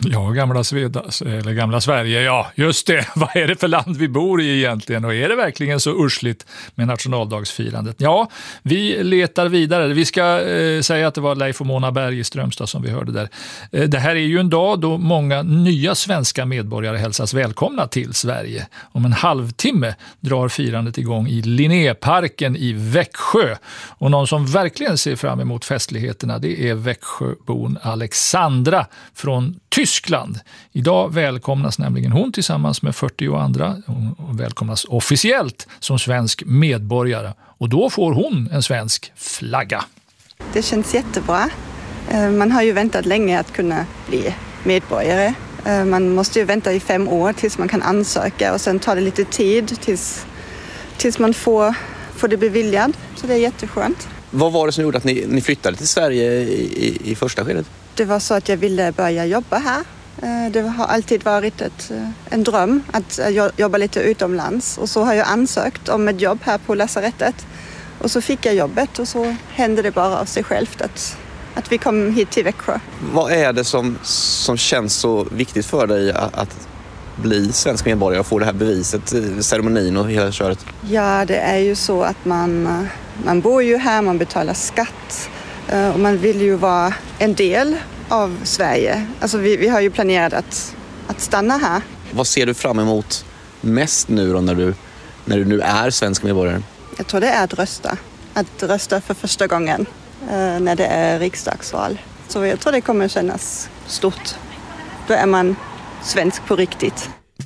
Ja, gamla Sverige, ja just det. Vad är det för land vi bor i egentligen? Och är det verkligen så ursligt med nationaldagsfirandet? Ja, vi letar vidare. Vi ska säga att det var Leif och Mona Berg i Strömstad som vi hörde där. Det här är ju en dag då många nya svenska medborgare hälsas välkomna till Sverige. Om en halvtimme drar firandet igång i Linnéparken i Växjö. Och någon som verkligen ser fram emot festligheterna, det är Växjöbon Alexandra från Tyskland. Idag välkomnas nämligen hon tillsammans med 40 andra. Hon välkomnas officiellt som svensk medborgare. Och då får hon en svensk flagga. Det känns jättebra. Man har ju väntat länge att kunna bli medborgare. Man måste ju vänta i 5 år tills man kan ansöka och sen tar det lite tid tills man får det beviljad. Så det är jätteskönt. Vad var det som gjorde att ni flyttade till Sverige i första skedet? Det var så att jag ville börja jobba här. Det har alltid varit en dröm att jobba lite utomlands. Och så har jag ansökt om ett jobb här på lasarettet. Och så fick jag jobbet och så hände det bara av sig självt att vi kom hit till Växjö. Vad är det som känns så viktigt för dig att bli svensk medborgare och få det här beviset, ceremonin och hela köret? Ja, det är ju så att man bor ju här, man betalar skatt och man vill ju vara en del av Sverige. Alltså vi har ju planerat att stanna här. Vad ser du fram emot mest nu då när du nu är svensk medborgare? Jag tror det är att rösta. Att rösta för första gången när det är riksdagsval. Så jag tror det kommer kännas stort. Då är man svensk på riktigt.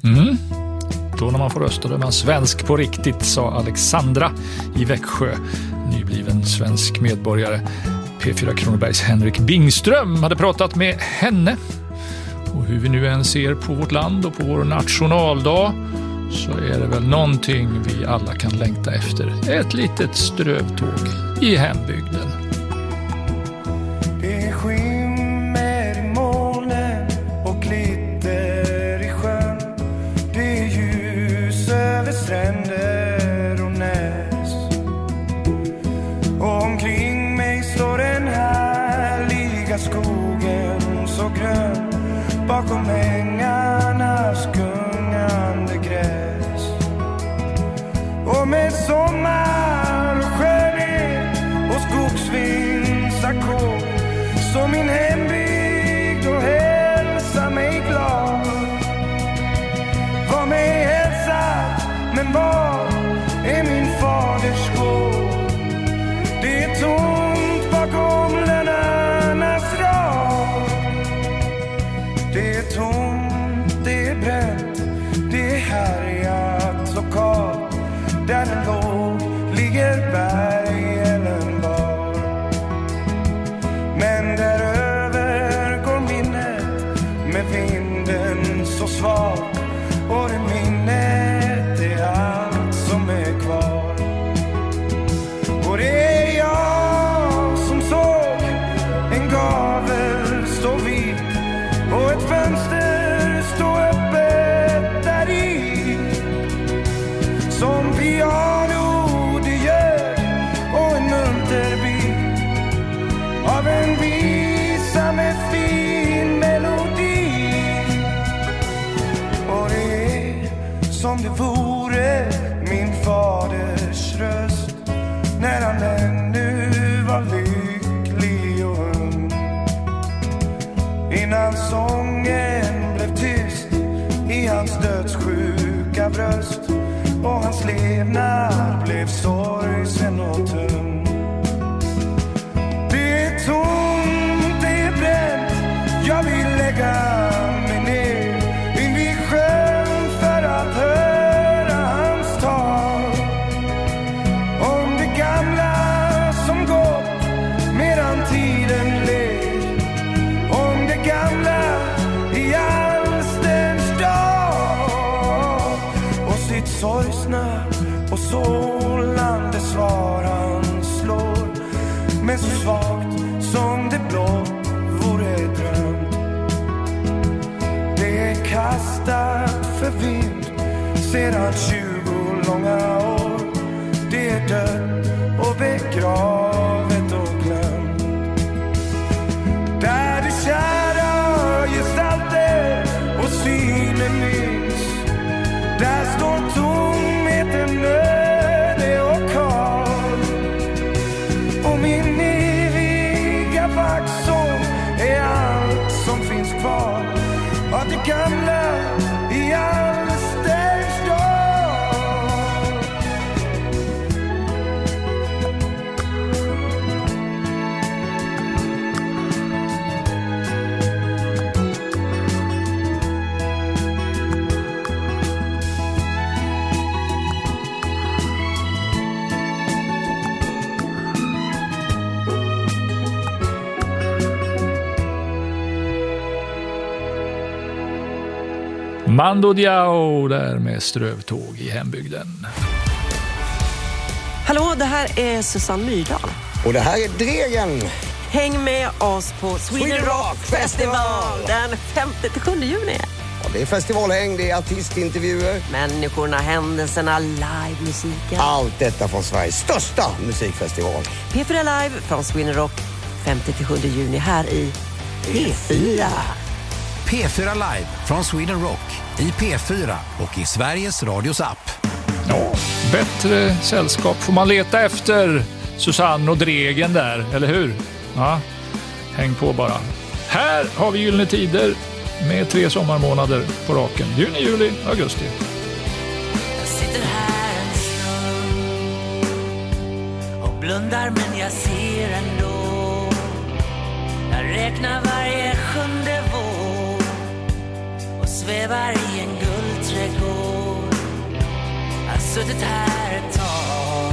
Då när man får rösta då är man svensk på riktigt, sa Alexandra i Växjö. Nybliven svensk medborgare. P4 Kronobergs Henrik Bingström hade pratat med henne. Och hur vi nu än ser på vårt land och på vår nationaldag så är det väl någonting vi alla kan längta efter. Ett litet strövtåg i hembygden. Det skimmer i molnen och glitter i sjön. Det är ljus över stränder och näs. Och omkring mig står den härliga skogen så grön. Bakom ängarnas gungande gräs. Och med sommar och skönhet och skogsvindsackord så min hembygd och hälsa mig glad. Var mig hälsat, men var är min faders gård? Det är tomt bakom lärarnas rad. Det är tomt, det är bränt, det är härjat och kallt. Där den låg ligger bergen bar. Men däröver går minnet med vinden så svag. Och det minnet är allt som är kvar. Och det är jag som såg en gavel stå vid och ett fönster stå öppet där i. Som piano det gör och en munterbit av en visa med fin melodi. Och det är som det vore min faders röst när han ännu var lycklig och ung. Innan sången blev tyst i hans dödssjuka bröst och hans levnad blev sorgsen och tung. Det är tomt, det är bränt, jag vill lägga mig ner invid sjön för att höra hans tal. Om det gamla som gått medan tiden led. Om det gamla i allstens dag. Och sitt sorgsna och sålande svar han slår. Men så svagt som det blott vore drömt. Det är kastat för vind sedan 20 långa år. Det är dött och begravet och glömt. Där du kära gestalter det gamla i all stenstad. Mando Diao där med Strövtåg i hembygden. Hallå, det här är Susanne Myrdal. Och det här är Dregen. Häng med oss på Sweden Rock Festival den 5-7 juni. Ja, det är festivalhäng, det är artistintervjuer. Människorna, händelserna, livemusiken. Allt detta från Sveriges största musikfestival. P4 Live från Sweden Rock 5-7 juni här i P4. P4 Live från Sweden Rock i P4 och i Sveriges Radios app. Ja, bättre sällskap får man leta efter. Susanne och Dregen där, eller hur? Ja, häng på bara. Här har vi Gyllene Tider med 3 sommarmånader på raken. Juni, juli, augusti. Jag sitter här en stund och blundar, men jag ser ändå. Jag räknar varje 7:e vår och svävar i en guldträdgård. Jag har suttit här ett tag.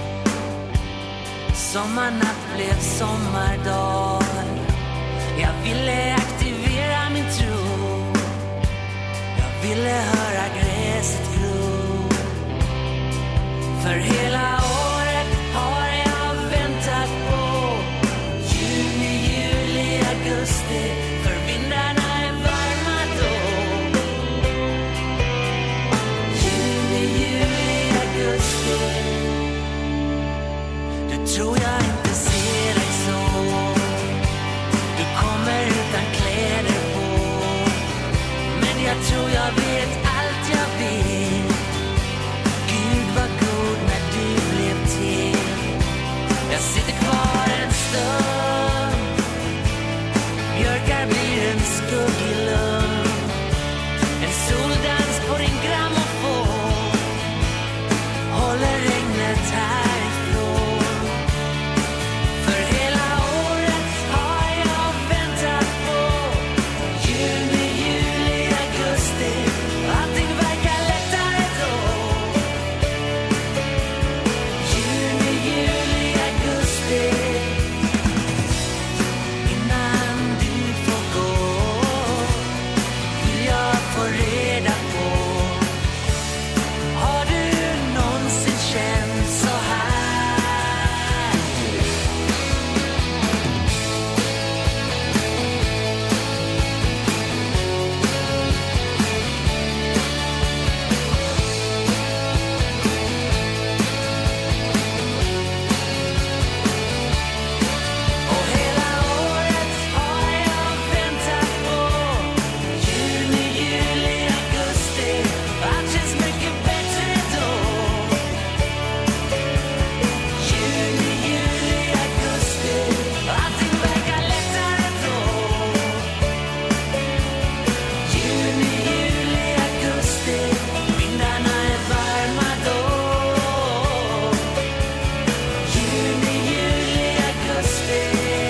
Sommarnatt blev sommardag. Jag ville aktivera min tro. Jag ville höra gräset gro. För hela året har jag väntat på juni, juli, augusti. För vindarna är varma då. Juni, juli, augusti. Du tror jag inte ser dig så. Du kommer utan kläder på. Men jag tror jag vet allt jag vill. Gud var god när du blev till. Jag sitter kvar en stund. Björkar blir en skuggig lugn. En soldans på din grammofon. Håller regnet härifrån. För hela året har jag väntat på juni, juli, augusti. Allting verkar lättare då. Juni, juli, augusti. Innan du får gå vill jag få reda på. Har du någonsin känt så här? Och hela året har jag väntat på juni, juli, augusti. Allt känns mycket bättre då. Juni, juli, augusti. Allting verkar lättare då. Juni, juli, augusti. Vindarna är varma då. Juni, juli, augusti.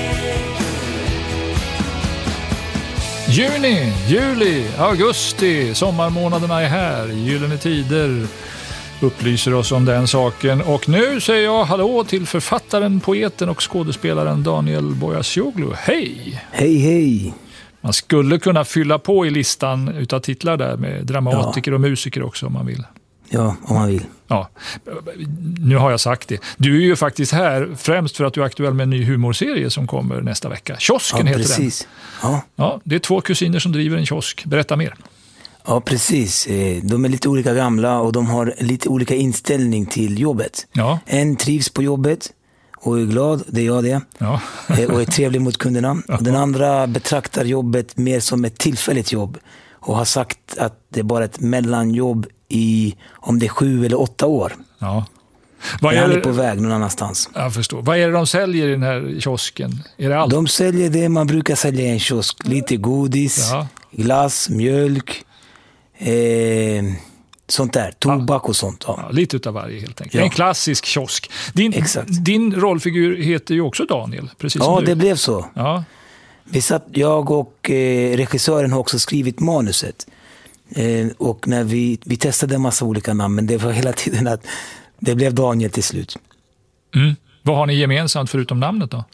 Juni, juli, augusti, sommarmånaderna är här. Gyllene Tider upplyser oss om den saken. Och nu säger jag hallå till författaren, poeten och skådespelaren Daniel Boyasoglu. Hej! Hej, hej! Man skulle kunna fylla på i listan utav titlar där med dramatiker och musiker också om man vill. Ja, om man vill. Ja, nu har jag sagt det. Du är ju faktiskt här främst för att du är aktuell med en ny humorserie som kommer nästa vecka. Kiosken heter precis. den. Ja, det är 2 kusiner som driver en kiosk. Berätta mer. Ja, precis. De är lite olika gamla och de har lite olika inställning till jobbet. Ja. En trivs på jobbet och är glad, det är jag det. Ja. Och är trevlig mot kunderna. Och den andra betraktar jobbet mer som ett tillfälligt jobb och har sagt att det är bara ett mellanjobb i om det är 7 eller 8 år. Ja. Han är på väg någon annanstans. Jag förstår. Vad är det de säljer i den här kiosken? Är det allt? De säljer det man brukar sälja i en kiosk. Lite godis, glass, mjölk, sånt där, tobak och sånt. Ja. Ja, lite utav varje helt enkelt. Ja. En klassisk kiosk. Din rollfigur heter ju också Daniel, precis som Ja, du. det blev så. Ja. Jag och regissören har också skrivit manuset. Och när vi testade en massa olika namn, men det var hela tiden att det blev Daniel till slut. Mm. Vad har ni gemensamt förutom namnet då?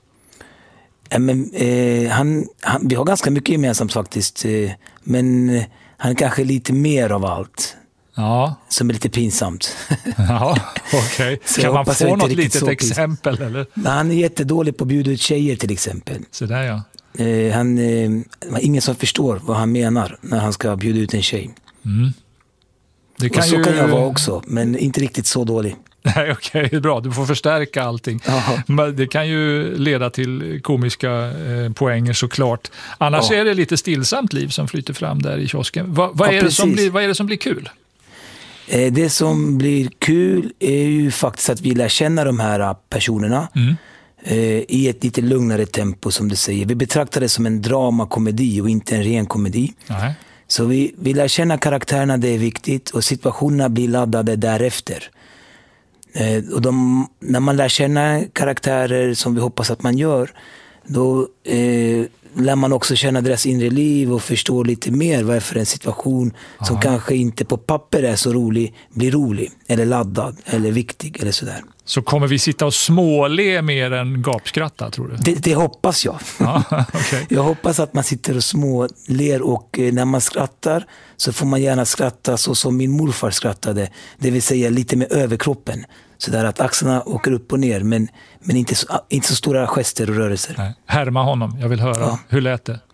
Vi har ganska mycket gemensamt faktiskt, men han är kanske lite mer av allt. Ja. Som är lite pinsamt. Ja, okej. Kan man få något litet exempel? Eller? Han är jättedålig på att bjuda ut tjejer till exempel. Så där ja. Han ingen som förstår vad han menar när han ska bjuda ut en tjej. Mm. Det kan och så kan jag vara också, men inte riktigt så dålig. Nej, okej, bra. Du får förstärka allting. Men det kan ju leda till komiska poänger såklart. Annars är det lite stillsamt liv som flyter fram där i kiosken. Vad är det som blir kul? Det som blir kul är ju faktiskt att vi lär känna de här personerna i ett lite lugnare tempo som du säger. Vi betraktar det som en dramakomedi och inte en ren komedi. Nej. Så vi lär känna karaktärerna, det är viktigt, och situationerna blir laddade därefter. Och när man lär känna karaktärer som vi hoppas att man gör, då lär man också känna deras inre liv och förstå lite mer vad är för en situation som kanske inte på papper är så rolig, blir rolig eller laddad eller viktig eller sådär. Så kommer vi sitta och småle mer än gapskratta, tror du? Det hoppas jag. Ja, okay. Jag hoppas att man sitter och småler, och när man skrattar så får man gärna skratta så som min morfar skrattade. Det vill säga lite med överkroppen. Så där att axlarna åker upp och ner, men inte så stora gester och rörelser. Nej. Härma honom, jag vill höra. Ja. Hur lät det?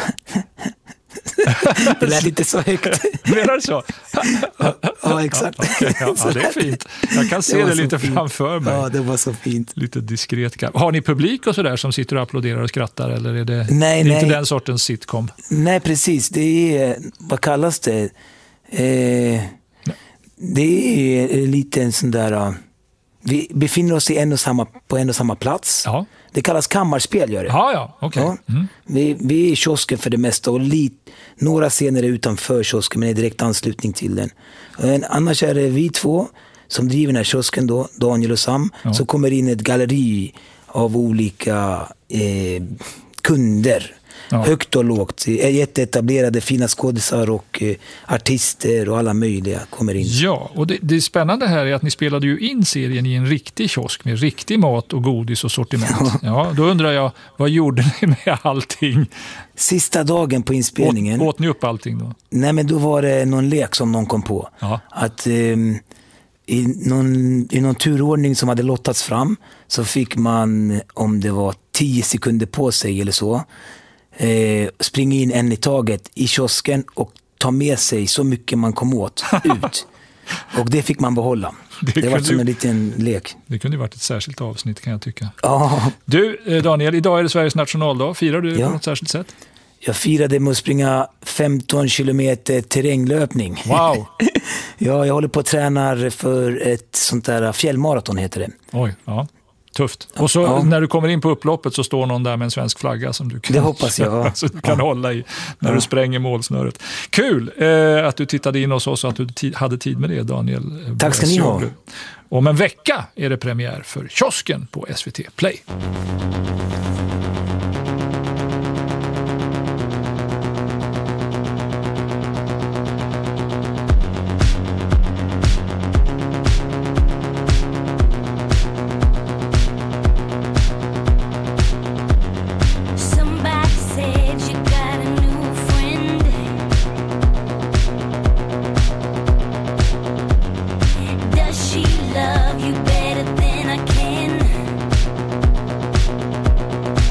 Det lät inte så högt. Menar du så? Ja, exakt. Okay, ja, det är fint. Jag kan se det lite framför mig. Ja, det var så fint. Lite diskret. Har ni publik och sådär som sitter och applåderar och skrattar? Eller är det nej. Inte den sortens sitcom? Nej, precis. Det är, vad kallas det? Det är lite en sån där... Vi befinner oss på en och samma plats. Ja. Det kallas kammarspel, gör det. Ja, okej. Okay. Ja. Vi är i kiosken för det mesta, och några scener är utanför kiosken, men i direkt anslutning till den. Annars är det vi två som driver den här kiosken då, Daniel och Sam, så kommer in ett galleri av olika kunder. Ja. Högt och lågt. Jätteetablerade fina skådisar och artister och alla möjliga kommer in. Ja, och det spännande här är att ni spelade ju in serien i en riktig kiosk med riktig mat och godis och sortiment. Ja, då undrar jag, vad gjorde ni med allting? Sista dagen på inspelningen. Åt ni upp allting då? Nej, men då var det någon lek som någon kom på. Ja. Att i någon turordning som hade lottats fram så fick man, om det var 10 sekunder på sig eller så, springa in en i taget i kiosken och ta med sig så mycket man kom åt ut. Och det fick man behålla. Det var som en liten lek. Det kunde ju varit ett särskilt avsnitt, kan jag tycka. Ja. Du, Daniel, idag är det Sveriges nationaldag. Firar du på något särskilt sätt? Jag firade med att springa 15 kilometer terränglöpning. Wow! Ja, jag håller på att träna för ett sånt där fjällmaraton, heter det. Oj, ja. Tufft. Och så när du kommer in på upploppet så står någon där med en svensk flagga som du kan, det hoppas jag. Så du kan hålla i när du spränger målsnöret. Kul att du tittade in hos oss och att du hade tid med det, Daniel. Tack ska ni ha. Om en vecka är det premiär för Kiosken på SVT Play. Love you better than I can.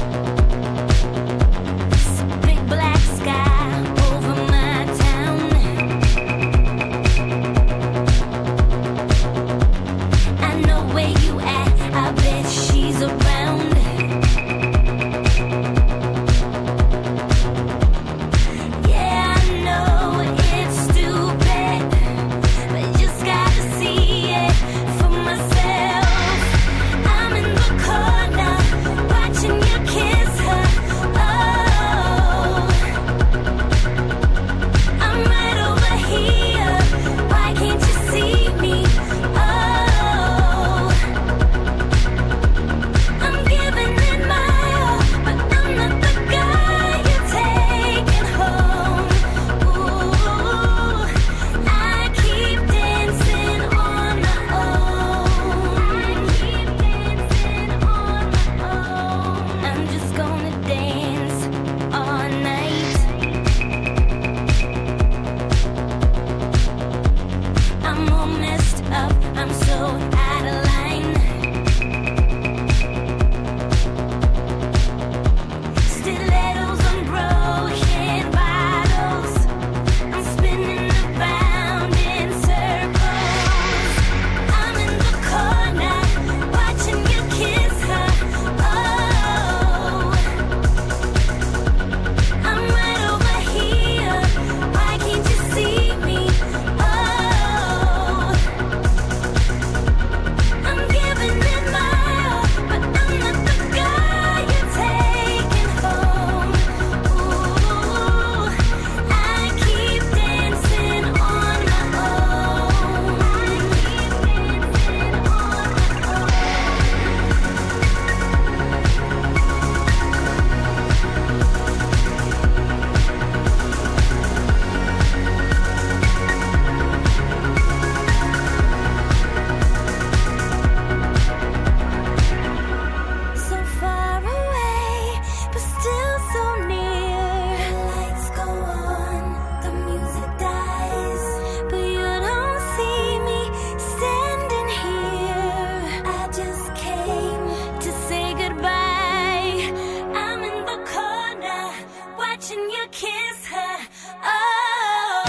kiss her. Oh,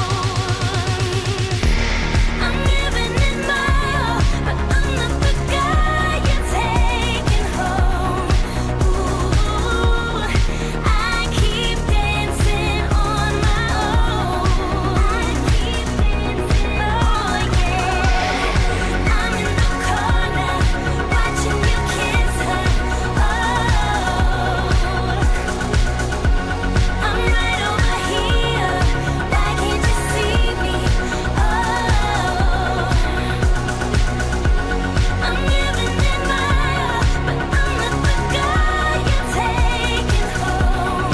I'm giving it my all, but I'm not the guy you're taking home. Ooh, I keep dancing on my own. I keep dancing, oh yeah. I'm in the corner, watching you kiss her. Oh, I'm right over here, why can't you see me? Oh, I'm giving it my all, but I'm not the guy you're taking home.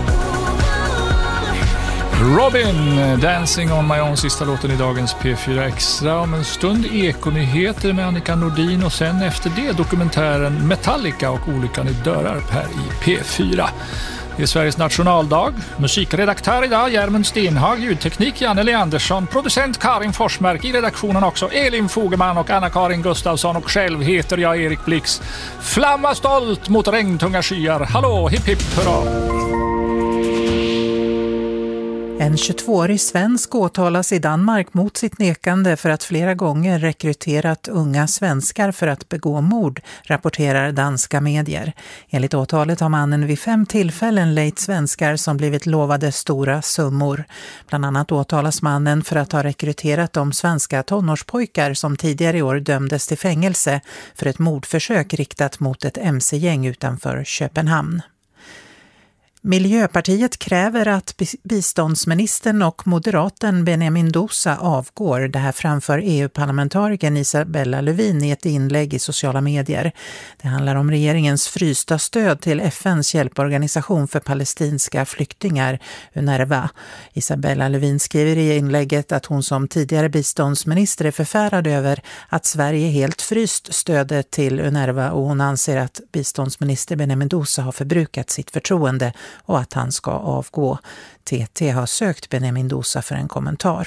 Ooh. Robin, Dancing on my own, sista låten i dagens P4 Extra. Om en stund Ekonyheter med Annika Nordin och sen efter det dokumentären Metallica och olyckan i Dörrarp här i P4. Det är Sveriges nationaldag. Musikredaktör idag Järmund Stenhag, ljudteknik Janne Leandersson, producent Karin Forsmark, i redaktionen också Elin Fogeman och Anna-Karin Gustafsson, och själv heter jag Erik Blix. Flamma stolt mot regntunga skyar. Hallå, hipp hipp hurra! En 22-årig svensk åtalas i Danmark mot sitt nekande för att flera gånger rekryterat unga svenskar för att begå mord, rapporterar danska medier. Enligt åtalet har mannen vid 5 tillfällen lejt svenskar som blivit lovade stora summor. Bland annat åtalas mannen för att ha rekryterat de svenska tonårspojkar som tidigare i år dömdes till fängelse för ett mordförsök riktat mot ett MC-gäng utanför Köpenhamn. Miljöpartiet kräver att biståndsministern och moderaten Benjamin Ingrosso avgår. Det här framför EU-parlamentarikern Isabella Lövin i ett inlägg i sociala medier. Det handlar om regeringens frysta stöd till FNs hjälporganisation för palestinska flyktingar, UNRWA. Isabella Lövin skriver i inlägget att hon som tidigare biståndsminister är förfärad över att Sverige helt fryst stödet till UNRWA, och hon anser att biståndsminister Benjamin Ingrosso har förbrukat sitt förtroende och att han ska avgå. TT har sökt Benjamin Ingrosso för en kommentar.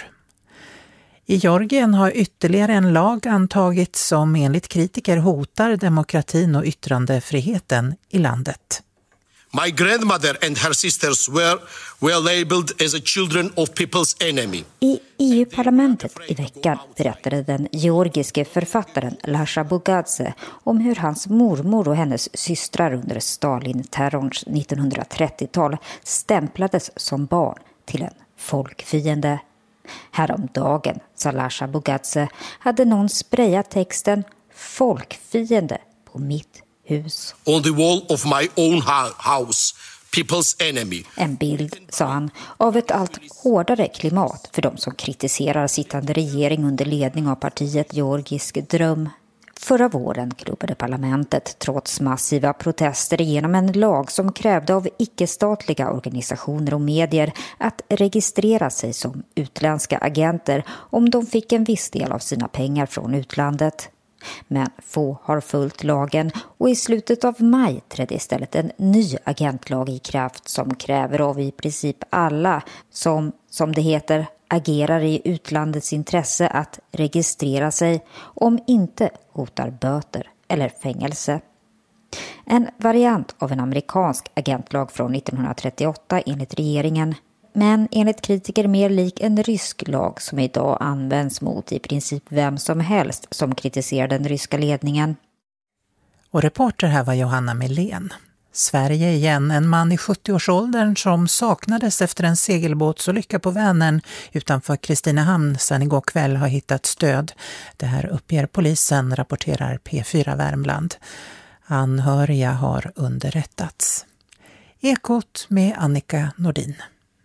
I Georgien har ytterligare en lag antagits som enligt kritiker hotar demokratin och yttrandefriheten i landet. My grandmother and her sisters were labeled as a children of people's enemy. I EU-parlamentet i veckan berättade den georgiske författaren Lasha Bugadze om hur hans mormor och hennes systrar under Stalin-terrorns 1930-tal stämplades som barn till en folkfiende. Häromdagen, sa Lasha Bugadze, hade någon sprayat texten "folkfiende" på mitt hus. On the wall of my own house, people's enemy. En bild, sa han, av ett allt hårdare klimat för de som kritiserar sittande regering under ledning av partiet Georgisk dröm. Förra våren klubbade parlamentet trots massiva protester igenom en lag som krävde av icke-statliga organisationer och medier att registrera sig som utländska agenter om de fick en viss del av sina pengar från utlandet. Men få har följt lagen, och i slutet av maj trädde istället en ny agentlag i kraft som kräver av i princip alla som det heter, agerar i utlandets intresse att registrera sig, om inte hotar böter eller fängelse. En variant av en amerikansk agentlag från 1938 enligt regeringen, men enligt kritiker mer lik en rysk lag som idag används mot i princip vem som helst som kritiserar den ryska ledningen. Och reporter här var Johanna Melén. Sverige igen, en man i 70-årsåldern som saknades efter en segelbåtsolycka på Vänern utanför Kristinehamn sedan igår kväll har hittat stöd. Det här uppger polisen, rapporterar P4 Värmland. Anhöriga har underrättats. Ekot med Annika Nordin.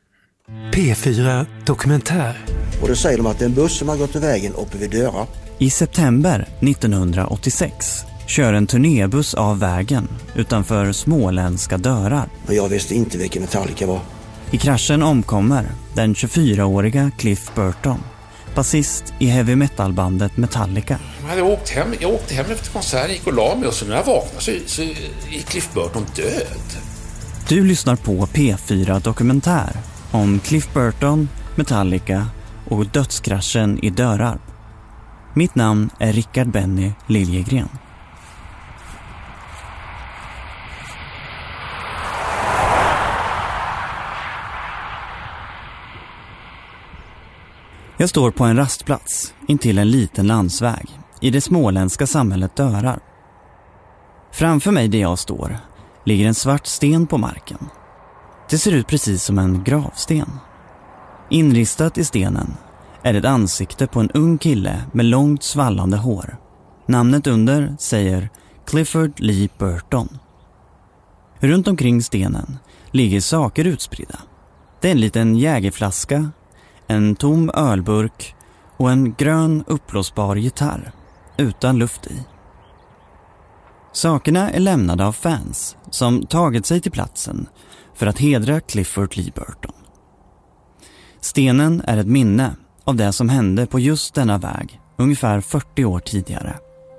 P4 Dokumentär. Och då säger de att det är en buss som har gått i vägen uppe vid Dörrarp. I september 1986 kör en turnébuss av vägen utanför småländska Dörrarp. Och jag visste inte vilken Metallica var. I kraschen omkommer den 24-åriga Cliff Burton, basist i heavy metal-bandet Metallica. Jag åkte hem efter konserten, gick och la mig, och så när jag vaknade så är Cliff Burton död. Du lyssnar på P4 Dokumentär om Cliff Burton, Metallica och dödskraschen i Dörrarp. Mitt namn är Rickard Benny Liljegren. Jag står på en rastplats intill en liten landsväg i det småländska samhället Dörarp. Framför mig där jag står ligger en svart sten på marken. Det ser ut precis som en gravsten. Inristat i stenen är ett ansikte på en ung kille med långt svallande hår. Namnet under säger Clifford Lee Burton. Runt omkring stenen ligger saker utspridda. Det är en liten jägerflaska, en tom ölburk och en grön uppblåsbar gitarr utan luft i. Sakerna är lämnade av fans som tagit sig till platsen för att hedra Clifford Lee Burton. Stenen är ett minne av det som hände på just denna väg ungefär 40 år tidigare.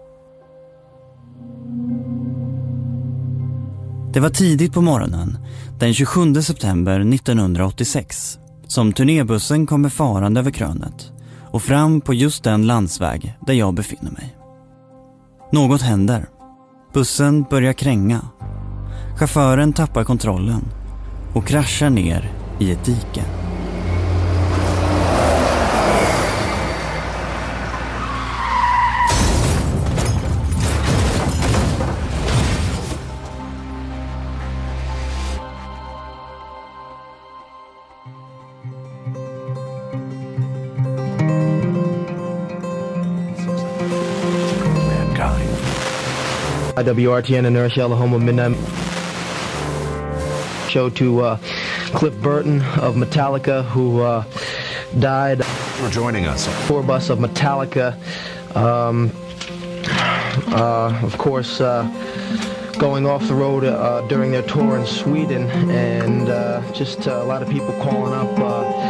Det var tidigt på morgonen den 27 september 1986 som turnébussen kommer farande över krönet och fram på just den landsväg där jag befinner mig. Något händer. Bussen börjar kränga. Chauffören tappar kontrollen och kraschar ner i ett dike. WRTN in Nurse home of midnight show to Cliff Burton of Metallica, who died. For joining us. Tour bus of Metallica, of course, going off the road during their tour in Sweden, and just a lot of people calling up.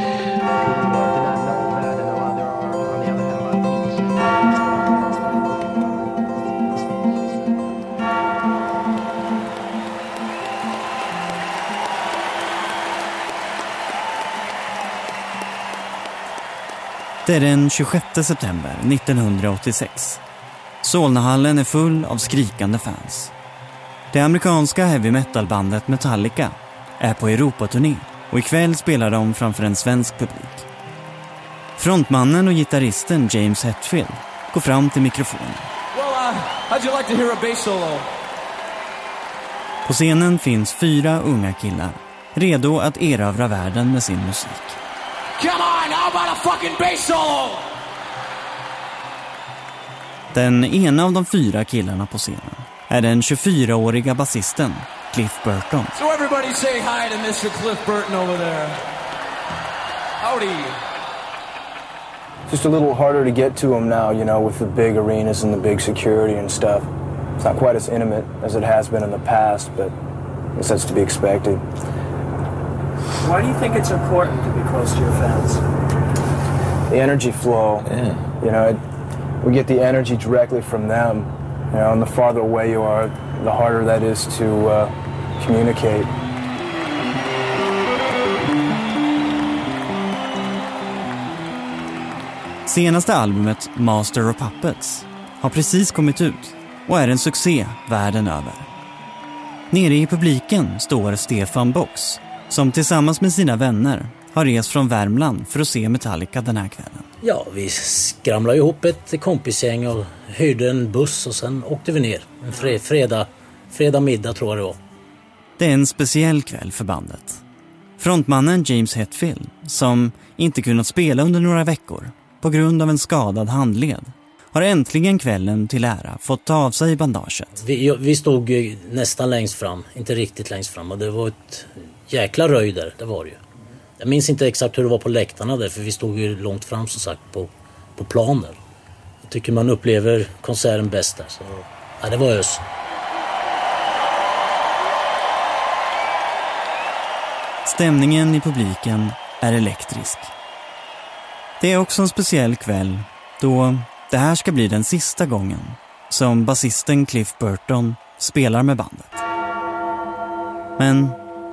Det är den 26 september 1986. Solnahallen är full av skrikande fans. Det amerikanska heavy metal-bandet Metallica är på Europaturné och ikväll spelar de framför en svensk publik. Frontmannen och gitarristen James Hetfield går fram till mikrofonen. Well, how'd you like to hear a bass solo? På scenen finns 4 unga killar, redo att erövra världen med sin musik. Come on, how about a fucking bass solo? Den ena av de 4 killarna på scenen är den 24-åriga basisten Cliff Burton. So everybody say hi to Mr. Cliff Burton over there. Howdy. Just a little harder to get to him now, you know, with the big arenas and the big security and stuff. It's not quite as intimate as it has been in the past, but I guess that's to be expected. Why do you think it's important to be close to your fans? The energy flow, you know, we get the energy directly from them, you know, and the farther away you are, the harder that is to communicate. Senaste albumet Master of Puppets har precis kommit ut och är en succé världen över. Nere i publiken står Stefan Box, som tillsammans med sina vänner har rest från Värmland för att se Metallica den här kvällen. Ja, vi skramlade ihop ett kompisgäng och hyrde en buss och sen åkte vi ner. En fredag middag tror jag det var. Det är en speciell kväll för bandet. Frontmannen James Hetfield, som inte kunnat spela under några veckor på grund av en skadad handled, har äntligen kvällen till ära fått ta av sig bandaget. Vi stod nästan längst fram, inte riktigt längst fram, och det var ett jäkla röj där, det var det ju. Jag minns inte exakt hur det var på läktarna där, för vi stod ju långt fram som sagt på planer. Jag tycker man upplever konserten bäst där, så ja, det var ös. Stämningen i publiken är elektrisk. Det är också en speciell kväll då det här ska bli den sista gången som basisten Cliff Burton spelar med bandet. Men